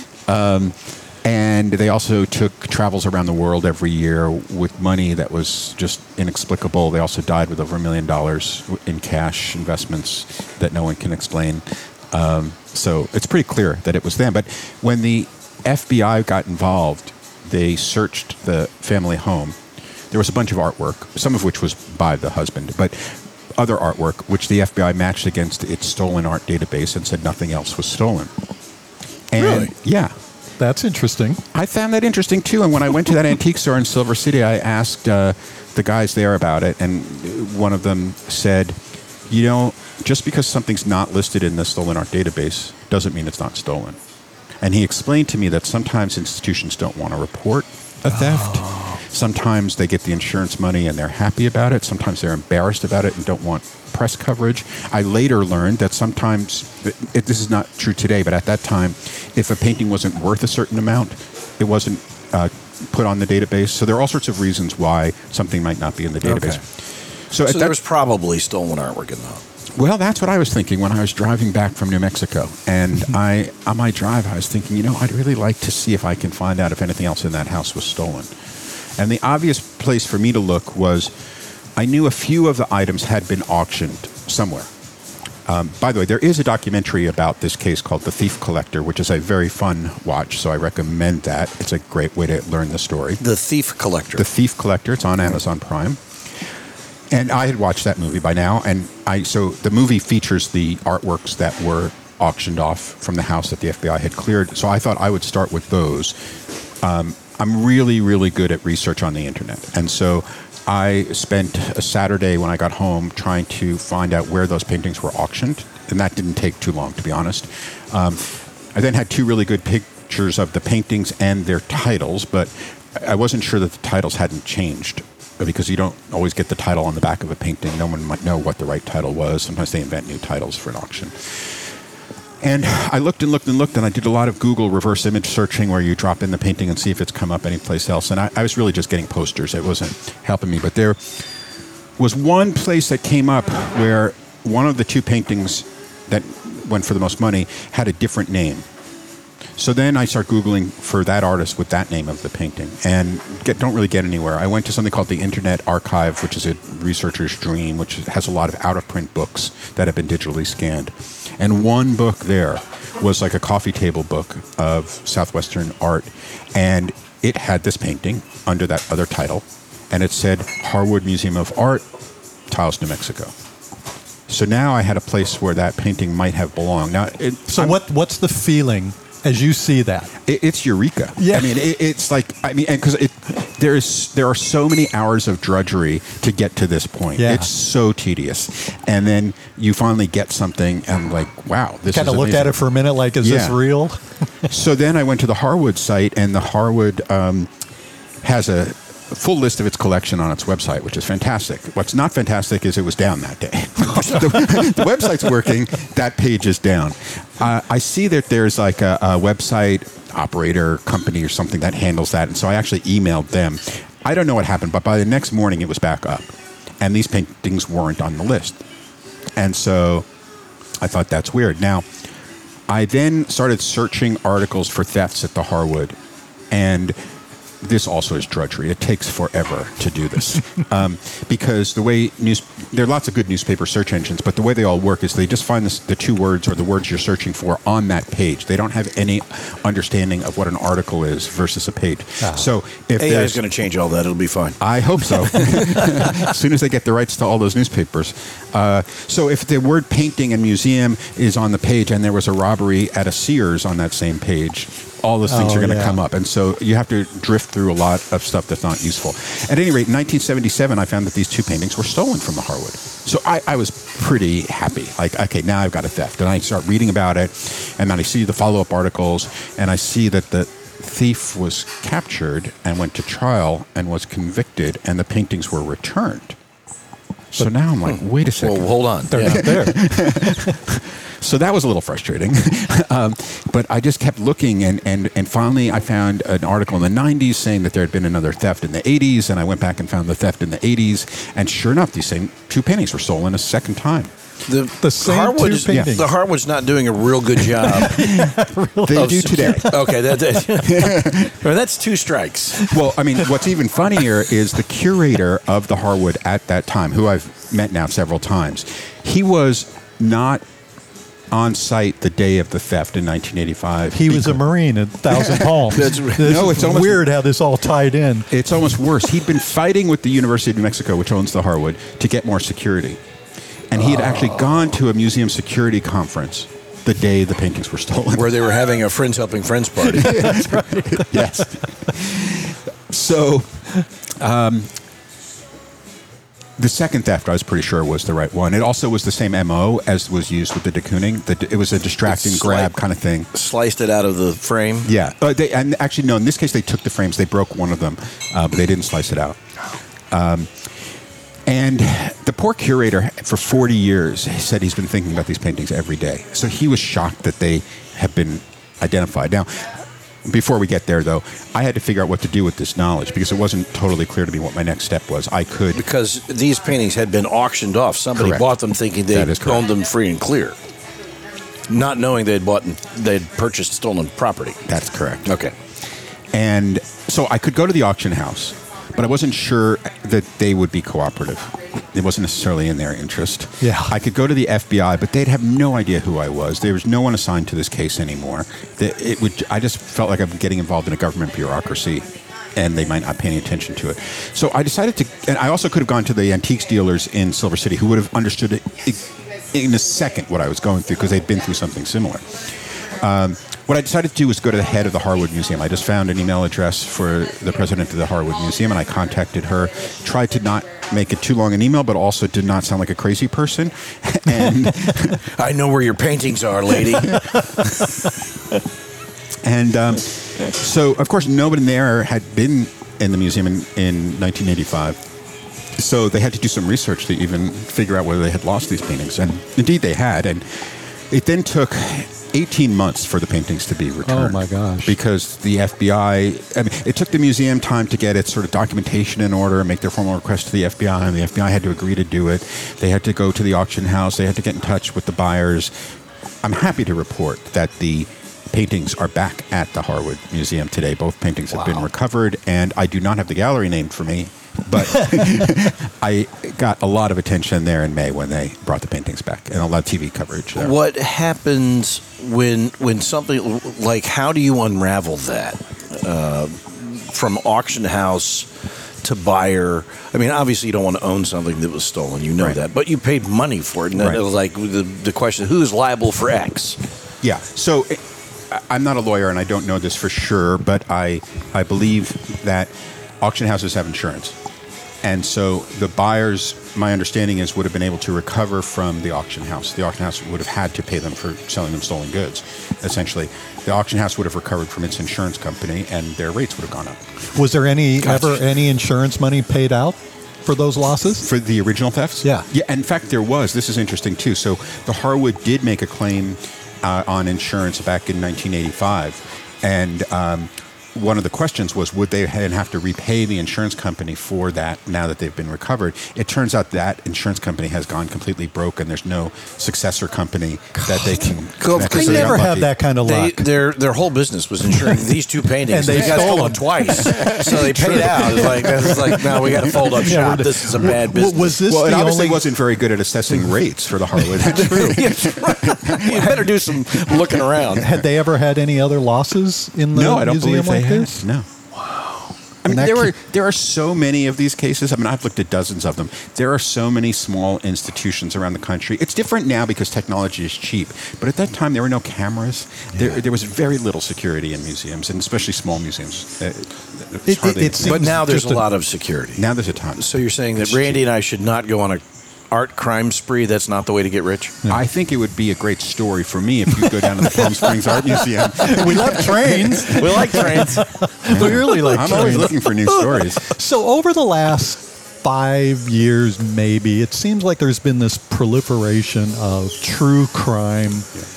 um, and they also took travels around the world every year with money that was just inexplicable. They also died with over a million dollars in cash investments that no one can explain. Um, so it's pretty clear that it was them. But when the F B I got involved, they searched the family home. There was a bunch of artwork, some of which was by the husband, but other artwork, which the F B I matched against its stolen art database and said nothing else was stolen. And Really? yeah, That's interesting. I found that interesting too. And when I went to that antique store in Silver City, I asked uh, the guys there about it, and one of them said, you know, just because something's not listed in the stolen art database doesn't mean it's not stolen. And he explained to me that sometimes institutions don't want to report a theft. Oh. Sometimes they get the insurance money and they're happy about it. Sometimes they're embarrassed about it and don't want press coverage. I later learned that sometimes, it, this is not true today, but at that time, if a painting wasn't worth a certain amount, it wasn't uh, put on the database. So there are all sorts of reasons why something might not be in the database. Okay. So, So at there that, was probably stolen artwork in the home. well, that's what I was thinking when I was driving back from New Mexico. And I, on my drive, I was thinking, you know, I'd really like to see if I can find out if anything else in that house was stolen. And the obvious place for me to look was, I knew a few of the items had been auctioned somewhere. Um, by the way, there is a documentary about this case called The Thief Collector, which is a very fun watch, so I recommend that. It's a great way to learn the story. The Thief Collector. The Thief Collector, it's on Amazon Prime. And I had watched that movie by now, and I so the movie features the artworks that were auctioned off from the house that the F B I had cleared. So I thought I would start with those. Um, I'm really, really good at research on the internet, and so I spent a Saturday when I got home trying to find out where those paintings were auctioned, and that didn't take too long, to be honest. Um, I then had two really good pictures of the paintings and their titles, but I wasn't sure that the titles hadn't changed, because you don't always get the title on the back of a painting. No one might know what the right title was. Sometimes they invent new titles for an auction. And I looked and looked and looked, and I did a lot of Google reverse image searching where you drop in the painting and see if it's come up anyplace else. And I, I was really just getting posters. It wasn't helping me. But there was one place that came up where one of the two paintings that went for the most money had a different name. So then I start Googling for that artist with that name of the painting and get, don't really get anywhere. I went to something called the Internet Archive, which is a researcher's dream, which has a lot of out-of-print books that have been digitally scanned. And one book there was like a coffee table book of Southwestern art. And it had this painting under that other title. And it said Harwood Museum of Art, Taos, New Mexico. So now I had a place where that painting might have belonged. Now, it, So I'm- what? What's the feeling as you see that? It, it's eureka. Yeah. I mean, it, it's like, I mean, and because it, there's, there are so many hours of drudgery to get to this point. Yeah. It's so tedious. And then you finally get something and like, wow, this Kind is of looked amazing. at it for a minute like, is this Yeah. real? So then I went to the Harwood site, and the Harwood um, has a full list of its collection on its website, which is fantastic. What's not fantastic is it was down that day. the, the website's working, that page is down. Uh, I see that there's like a, a website operator company or something that handles that, and so I actually emailed them. I don't know what happened, but by the next morning it was back up, and these paintings weren't on the list. And so I thought that's weird. Now, I then started searching articles for thefts at the Harwood, and this also is drudgery. It takes forever to do this um, because the way news there are lots of good newspaper search engines, but the way they all work is they just find this, the two words or the words you're searching for on that page. They don't have any understanding of what an article is versus a page. Oh. So if A I there's is going to change all that. It'll be fine. I hope so. As soon as they get the rights to all those newspapers. Uh, so if the word painting and museum is on the page and there was a robbery at a Sears on that same page, all those things Oh, are going to yeah. come up. And so you have to drift through a lot of stuff that's not useful. At any rate, in nineteen seventy-seven, I found that these two paintings were stolen from the Harwood. So I, I was pretty happy. Like, okay, now I've got a theft. And I start reading about it, and then I see the follow-up articles, and I see that the thief was captured and went to trial and was convicted, and the paintings were returned. So now I'm like, wait a second. Well, hold on. They're Yeah. not there. So that was a little frustrating. um, but I just kept looking, and, and, and finally I found an article in the nineties saying that there had been another theft in the eighties, and I went back and found the theft in the eighties, and sure enough, these same two paintings were stolen a second time. The, The same Harwood two is, paintings. The Harwood's not doing a real good job. They of do today. Okay, that, that, well, that's two strikes. Well, I mean, what's even funnier is the curator of the Harwood at that time, who I've met now several times. He was not on site the day of the theft in nineteen eighty-five. He was a Marine at Thousand Palms. That's- This no, is it's almost- weird how this all tied in. It's almost worse. He'd been fighting with the University of New Mexico, which owns the Harwood, to get more security. And he had actually gone to a museum security conference the day the paintings were stolen. Where they were having a Friends Helping Friends party. Yes. So, um, the second theft, I was pretty sure, was the right one. It also was the same M O as was used with the de Kooning. The, it was a distracting It's grab like- kind of thing. Sliced it out of the frame. Yeah. Uh, they, and actually, no, in this case, they took the frames. They broke one of them, uh, but they didn't slice it out. Um, and the poor curator, for forty years, said he's been thinking about these paintings every day. So he was shocked that they have been identified. Now, before we get there, though, I had to figure out what to do with this knowledge because it wasn't totally clear to me what my next step was. I could... Because these paintings had been auctioned off. Somebody Correct. bought them thinking they That is correct. owned them free and clear. Not knowing they'd bought and they'd purchased stolen property. That's correct. Okay. And so I could go to the auction house, but I wasn't sure that they would be cooperative. It wasn't necessarily in their interest. Yeah. I could go to the F B I, but they'd have no idea who I was. There was no one assigned to this case anymore. That it would. I just felt like I'm getting involved in a government bureaucracy, and they might not pay any attention to it. So I decided to, and I also could have gone to the antiques dealers in Silver City, who would have understood it in a second what I was going through because they'd been through something similar. Um, what I decided to do was go to the head of the Harwood Museum. I just found an email address for the president of the Harwood Museum, and I contacted her. Tried to not make it too long an email, but also did not sound like a crazy person. And I know where your paintings are, lady. and um, so, of course, nobody there had been in the museum in, in nineteen eighty-five. So they had to do some research to even figure out whether they had lost these paintings. And indeed they had. And it then took eighteen months for the paintings to be returned. Oh, my gosh. Because the F B I, I mean, it took the museum time to get its sort of documentation in order and make their formal request to the F B I, and the F B I had to agree to do it. They had to go to the auction house. They had to get in touch with the buyers. I'm happy to report that the paintings are back at the Harwood Museum today. Both paintings have been recovered, and I do not have the gallery named for me, but I got a lot of attention there in May when they brought the paintings back, and a lot of T V coverage there. What happens when when something like how do you unravel that uh, from auction house to buyer? I mean, obviously you don't want to own something that was stolen. You know Right. that, but you paid money for it, and then Right. it was like the, the question: who's liable for X? Yeah. So, I'm not a lawyer and I don't know this for sure, but I I believe that auction houses have insurance. And so the buyers, my understanding is, would have been able to recover from the auction house. The auction house would have had to pay them for selling them stolen goods, essentially. The auction house would have recovered from its insurance company, and their rates would have gone up. Was there any Gotcha. ever any insurance money paid out for those losses? For the original thefts? Yeah. Yeah, in fact, there was. This is interesting, too. So the Harwood did make a claim uh, on insurance back in nineteen eighty-five, and um, one of the questions was, would they then have to repay the insurance company for that now that they've been recovered? It turns out that insurance company has gone completely broke, and there's no successor company that they can. Go- that- They so They got never had lucky. that kind of They, luck. their their whole business was insuring these two paintings, And they got stole stolen them. twice. So they paid out. It's like it's like now we got to fold up shop. we're- This is a bad W- business. Was this Well, it the obviously only? wasn't very good at assessing rates for the Harwood. That's true. Yes, right. You better do some looking around. Had they ever had any other losses in the No, I don't museum believe they like had. this? No. I mean, And that there ca- were there are so many of these cases. I mean, I've looked at dozens of them. There are so many small institutions around the country. It's different now because technology is cheap, but at that time there were no cameras. There, there was very little security in museums, and especially small museums. Uh, it's It- hardly- it- it But seems now there's just a a- lot of security. now there's a ton. So you're saying that Randy and I should not go on a art crime spree? That's not the way to get rich? I think it would be a great story for me if you go down to the Palm Springs Art Museum. We love trains. We like trains. We really like I'm trains. always looking for new stories. So over the last five years, maybe, it seems like there's been this proliferation of true crime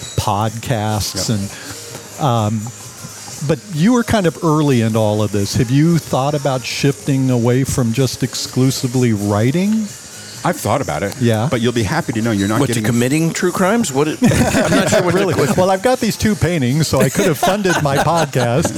podcasts, Yep. and um, but you were kind of early in all of this. Have you thought about shifting away from just exclusively writing? I've thought about it. Yeah. But you'll be happy to know you're not What, to getting committing true crimes? What? It, I'm not sure what Really? the- Well, I've got these two paintings, so I could have funded my podcast.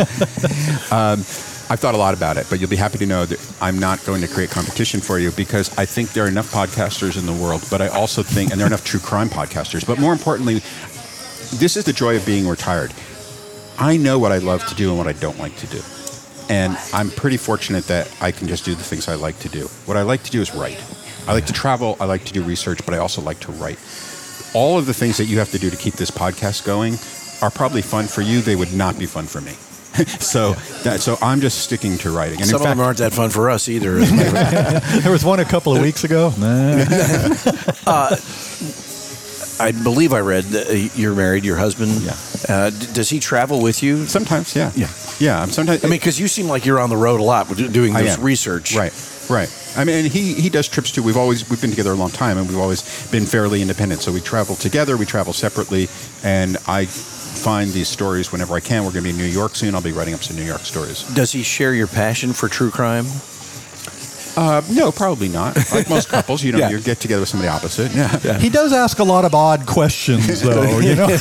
I've thought a lot about it, but you'll be happy to know that I'm not going to create competition for you because I think there are enough podcasters in the world, but I also think, and there are enough true crime podcasters, but more importantly, this is the joy of being retired. I know what I love to do and what I don't like to do. And I'm pretty fortunate that I can just do the things I like to do. What I like to do is write. I like to travel, I like to do research, but I also like to write. All of the things that you have to do to keep this podcast going are probably fun for you. They would not be fun for me. so that, so I'm just sticking to writing. And Some in of fact, them aren't that fun for us either. There was one a couple of weeks ago. Nah. I believe I read that uh, you're married. Your husband. Yeah. Uh, d- does he travel with you? sometimes, yeah, yeah, yeah. I'm sometimes. I mean, because you seem like you're on the road a lot with do- doing I this am. research. Right, right. I mean, and he, he does trips too. We've always we've been together a long time, and we've always been fairly independent. So we travel together, we travel separately, and I find these stories whenever I can. We're going to be in New York soon. I'll be writing up some New York stories. Does he share your passion for true crime? Uh, no, probably not. Like most couples, you know, Yeah. you get together with somebody opposite. Yeah. He does ask a lot of odd questions, though. You know,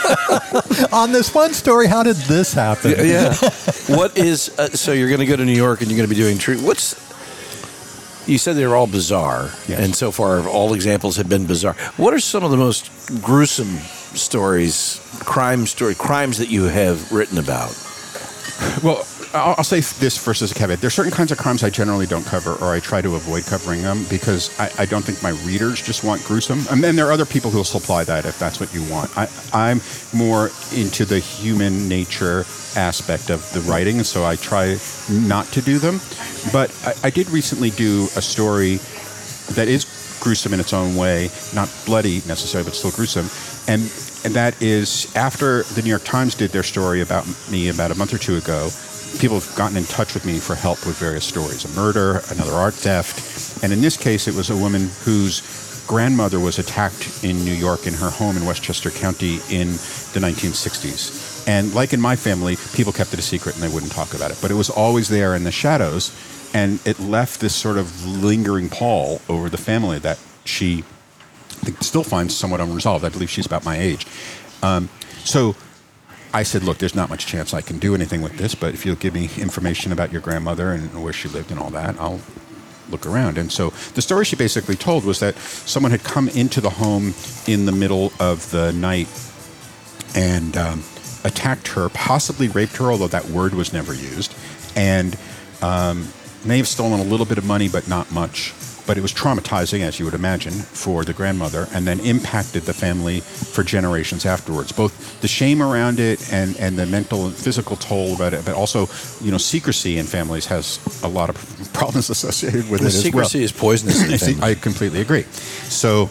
on this one story, how did this happen? Yeah. What is uh, so you're going to go to New York and you're going to be doing true? What's you said they were all bizarre, Yes. and so far all examples have been bizarre. What are some of the most gruesome stories, crime story, crimes that you have written about? Well, I'll, I'll say this first as a caveat. There are certain kinds of crimes I generally don't cover, or I try to avoid covering them because I, I don't think my readers just want gruesome. And then there are other people who will supply that if that's what you want. I, I'm more into the human nature aspect of the writing, so I try not to do them. But I, I did recently do a story that is gruesome in its own way, not bloody necessarily, but still gruesome. And and that is after the New York Times did their story about me about a month or two ago, people have gotten in touch with me for help with various stories, a murder, another art theft. And in this case, it was a woman whose grandmother was attacked in New York in her home in Westchester County in the nineteen sixties. And like in my family, people kept it a secret and they wouldn't talk about it. But it was always there in the shadows, and it left this sort of lingering pall over the family that she I think still finds somewhat unresolved. I believe she's about my age. Um, so I said, look, there's not much chance I can do anything with this, but if you'll give me information about your grandmother and where she lived and all that, I'll look around. And so the story she basically told was that someone had come into the home in the middle of the night and um, attacked her, possibly raped her, although that word was never used, and um, may have stolen a little bit of money, but not much. but it was traumatizing, as you would imagine, for the grandmother, and then impacted the family for generations afterwards. Both the shame around it and, and the mental and physical toll about it, but also, you know, secrecy in families has a lot of problems associated with The it as well. secrecy is poisonous in the See, family. I completely agree. So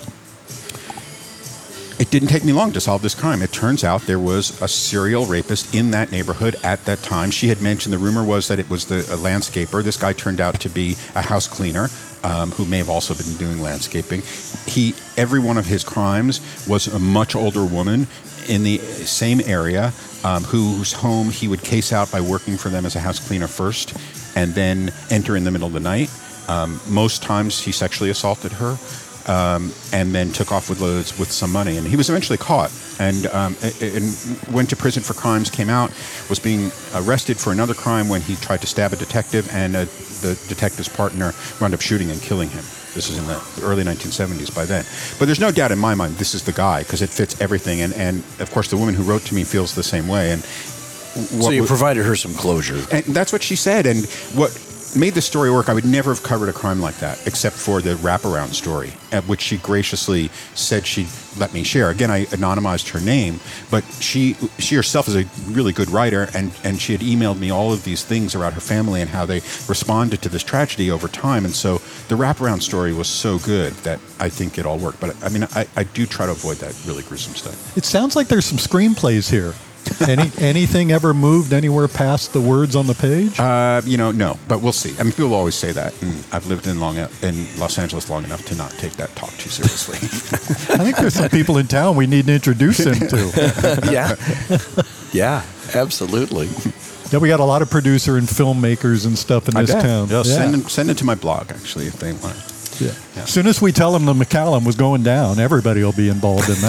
it didn't take me long to solve this crime. It turns out there was a serial rapist in that neighborhood at that time. She had mentioned, the rumor was that it was the a landscaper. This guy turned out to be a house cleaner um, who may have also been doing landscaping. He, every one of his crimes was a much older woman in the same area um, whose home he would case out by working for them as a house cleaner first and then enter in the middle of the night. Um, most times he sexually assaulted her. Um, and then took off with loads with some money. And he was eventually caught and, um, and went to prison for crimes, came out, was being arrested for another crime when he tried to stab a detective, and uh, the detective's partner wound up shooting and killing him. This is in the early nineteen seventies by then. But there's no doubt in my mind this is the guy, because it fits everything. And, and, of course, the woman who wrote to me feels the same way. And So you provided her some closure. And that's what she said. And what made the story work, I would never have covered a crime like that, except for the wraparound story, at which she graciously said she'd let me share. Again, I anonymized her name, but she she herself is a really good writer, and, and she had emailed me all of these things about her family and how they responded to this tragedy over time. And so the wraparound story was so good that I think it all worked. But, I mean, I, I do try to avoid that really gruesome stuff. It sounds like there's some screenplays here. Any anything ever moved anywhere past the words on the page? Uh, you know, no, but we'll see. I mean, people always say that, and I've lived in long in Los Angeles long enough to not take that talk too seriously. I think there's some people in town we need to introduce him to. Yeah. Yeah, absolutely. Yeah, we got a lot of producer and filmmakers and stuff in I this bet. town. Yeah, Yeah. Send, them, send it to my blog, actually, if they want. Yeah. As soon as we tell them the McCallum was going down, everybody will be involved in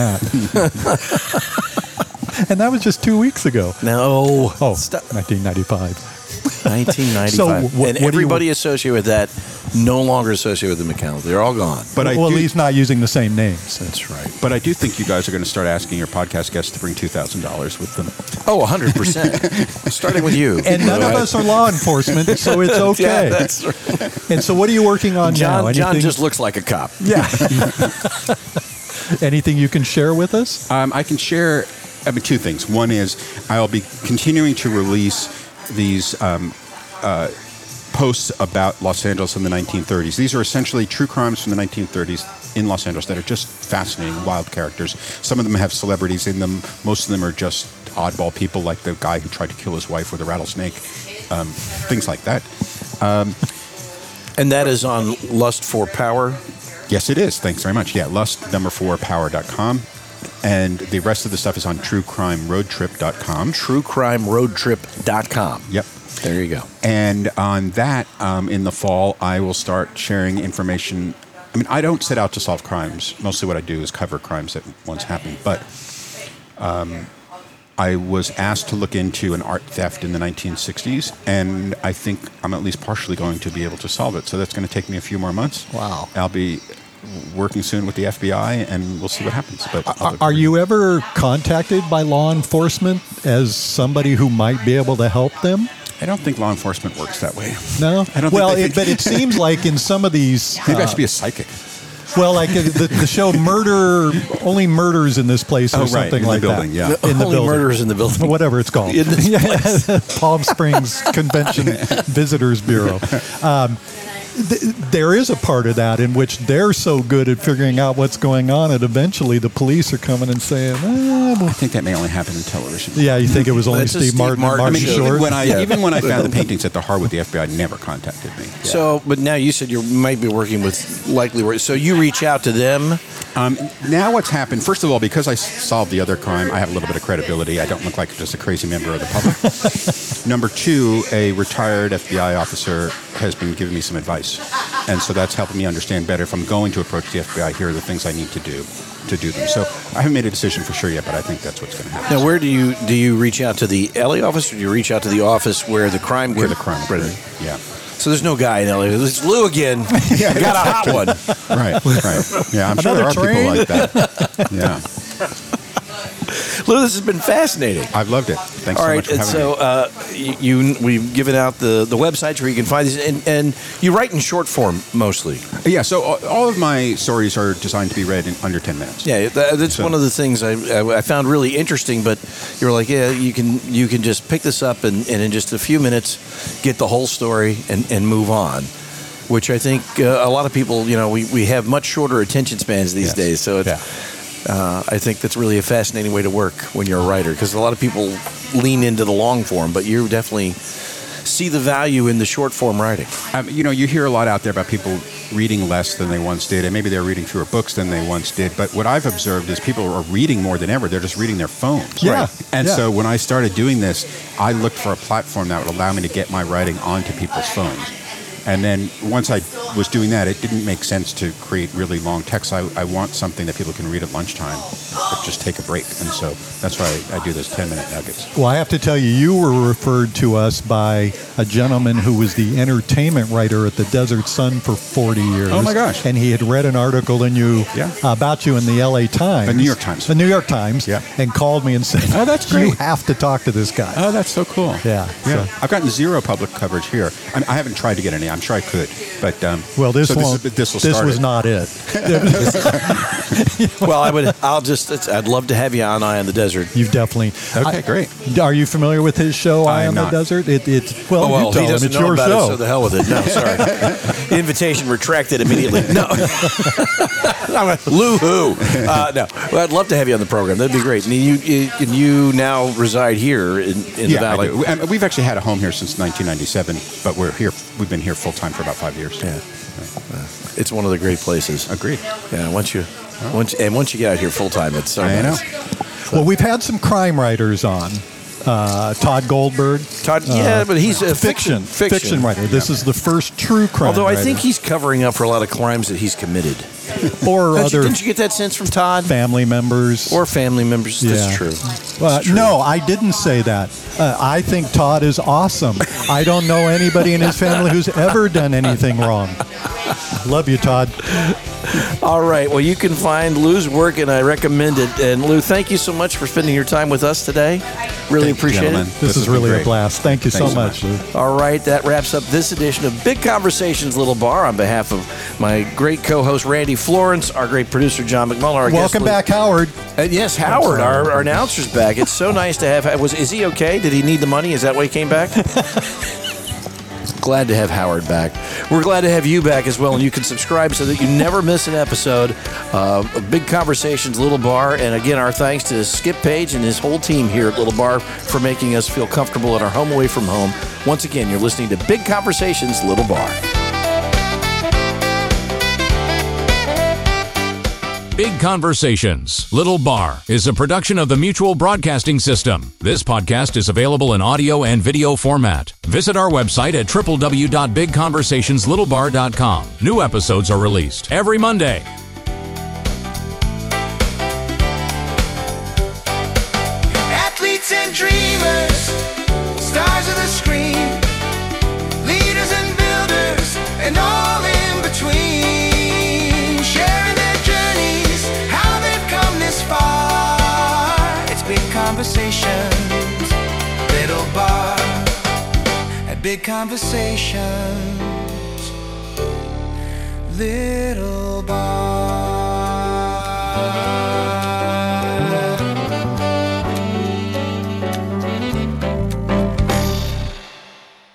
that. And that was just two weeks ago. No. Oh, Stop. nineteen ninety-five. nineteen ninety-five. So, wh- and what do you- everybody associated with that no longer associated with the McCallum. They're all gone. But I well, do, at least not using the same names. That's right. But I do think you guys are going to start asking your podcast guests to bring two thousand dollars with them. Oh, one hundred percent. Starting with you. And none of us are law enforcement, so it's okay. Yeah, that's right. And so what are you working on John, now? John Anything- just looks like a cop. Yeah. Anything you can share with us? Um, I can share, I mean, two things. One is I'll be continuing to release these um, uh, posts about Los Angeles in the nineteen thirties. These are essentially true crimes from the nineteen thirties in Los Angeles that are just fascinating, wild characters. Some of them have celebrities in them. Most of them are just oddball people, like the guy who tried to kill his wife with a rattlesnake, um, things like that. Um, And that is on Lust for Power. yes, it is. Thanks very much. Yeah, lust number four power dot com. And the rest of the stuff is on true crime road trip dot com. true crime road trip dot com. Yep. There you go. And on that, um, in the fall, I will start sharing information. I mean, I don't set out to solve crimes. Mostly what I do is cover crimes that once happened. But um, I was asked to look into an art theft in the nineteen sixties, and I think I'm at least partially going to be able to solve it. So that's going to take me a few more months. Wow. I'll be working soon with the F B I, and we'll see what happens. But Are, are you ever contacted by law enforcement as somebody who might be able to help them? I don't think law enforcement works that way. No? I don't think well, they it, think- but it seems like in some of these... Maybe I uh, should be a psychic. Well, like uh, the, the show Murder, only murders in this place or Oh, right, something in the like building, that. yeah. In the Only building. murders in the building. Whatever it's called. In this Yeah, Palm Springs Convention Visitors Bureau. Um, th- there is a part of that in which they're so good at figuring out what's going on, and eventually the police are coming and saying, ah, well, I think that may only happen in television. yeah, you think it was only That's a Steve, Steve Martin, Martin and I Martin mean, show. Short? even when I Yeah. even when I found the paintings at the Harwood, the F B I never contacted me. So, but now you said you might be working with likely. work- So you reach out to them. Um, now what's happened? First of all, because I s- solved the other crime, I have a little bit of credibility. I don't look like just a crazy member of the public. Number two, a retired F B I officer has been giving me some advice, and so that's helping me understand better if I'm going to approach the F B I. Here are the things I need to do to do them. So I haven't made a decision for sure yet, but I think that's what's going to happen. Now, where do you do you reach out to the L A office, or do you reach out to the office where the crime Where the crime Right. occurred. Yeah. So there's no guy in L A. It's Lou again. I got a hot one. Right, right. Yeah, I'm sure Another there are train? people like that. Yeah. Lou, this has been fascinating. I've loved it. Thanks All so right, much for and having so me. uh, you, you we've given out the, the websites where you can find these, and, and you write in short form mostly. Yeah, so all- all of my stories are designed to be read in under ten minutes. Yeah, that, that's So- one of the things I, I I found really interesting. But you're like, yeah, you can you can just pick this up and, and in just a few minutes get the whole story and, and move on. Which I think uh, a lot of people, you know, we, we have much shorter attention spans these Yes. days. So it's, Yeah. uh, I think that's really a fascinating way to work when you're a writer, because a lot of people lean into the long form, but you definitely see the value in the short form writing. Um, you know, you hear a lot out there about people reading less than they once did, and maybe they're reading fewer books than they once did. But what I've observed is people are reading more than ever. They're just reading their phones. Yeah, Right. And yeah. so when I started doing this, I looked for a platform that would allow me to get my writing onto people's phones. And then once I was doing that, it didn't make sense to create really long text. I, I want something that people can read at lunchtime, but just take a break. And so that's why I, I do those ten-minute nuggets. Well, I have to tell you, you were referred to us by a gentleman who was the entertainment writer at the Desert Sun for forty years. Oh, my gosh. And he had read an article in you Yeah. about you in the L A Times. The New York Times. The New York Times. Yeah. And called me and said, Oh, that's you great. have to talk to this guy. Oh, that's so cool. Yeah, Yeah. so- I've gotten zero public coverage here. I, mean, I haven't tried to get any. I'm sure I could. But um, Well, this so won't. This, is, this will this start was it. not it. Well, I would. I'll just. It's, I'd love to have you on Eye on the Desert. You've definitely. Okay, I- great. Are you familiar with his show, I Eye am on not. the Desert? It, it's well, Oh, well, you tell he him doesn't it's know your about show. it, so the hell with it. No, sorry. Invitation retracted immediately. No. Lou who? Uh, no. Well, I'd love to have you on the program. That'd be great. And you, you, and you now reside here in, in the Yeah, I Valley. do. And we've actually had a home here since nineteen ninety-seven, but we're here. We've been here full time for about five years. Yeah. It's one of the great places. Agreed. Yeah. Once you, once and once you get out here full time, it's so I know. nice. Well, we've had some crime writers on. Uh, Todd Goldberg. Todd, yeah, but he's a fiction, fiction, fiction writer. This is the first true crime. Although I writer. think he's covering up for a lot of crimes that he's committed. or Don't you, other didn't you get that sense from Todd? family members Or family members? Yeah. That's true. Uh, That's true. no, I didn't say that. Uh, I think Todd is awesome. I don't know anybody in his family who's ever done anything wrong. Love you, Todd. All right. Well, you can find Lou's work, and I recommend it. And Lou, thank you so much for spending your time with us today. Really Thank you, appreciate gentlemen. it. This, This is has been really a great. blast. Thank you Thanks so so much, Lou. All right. That wraps up this edition of Big Conversations Little Bar. On behalf of my great co-host Randy Florence, our great producer John McMullen, our guest, Welcome Lou- back, Howard. Uh, yes, Howard, our, our announcer's back. It's so nice to have. Was is he okay? Did he need the money? Is that why he came back? Glad to have Howard back. We're glad to have you back as well, and you can subscribe so that you never miss an episode uh, of Big Conversations Little Bar. And again, our thanks to Skip Page and his whole team here at Little Bar for making us feel comfortable at our home away from home. Once again, you're listening to Big Conversations Little Bar. Big Conversations, Little Bar is a production of the Mutual Broadcasting System. This podcast is available in audio and video format. Visit our website at w w w dot big conversations little bar dot com. New episodes are released every Monday. Athletes and dreamers, stars of the screen, leaders and builders, and all in between, sharing their journeys, how they've come this far. It's Big Conversations, Little Bar, at Big Conversations, Little Bar.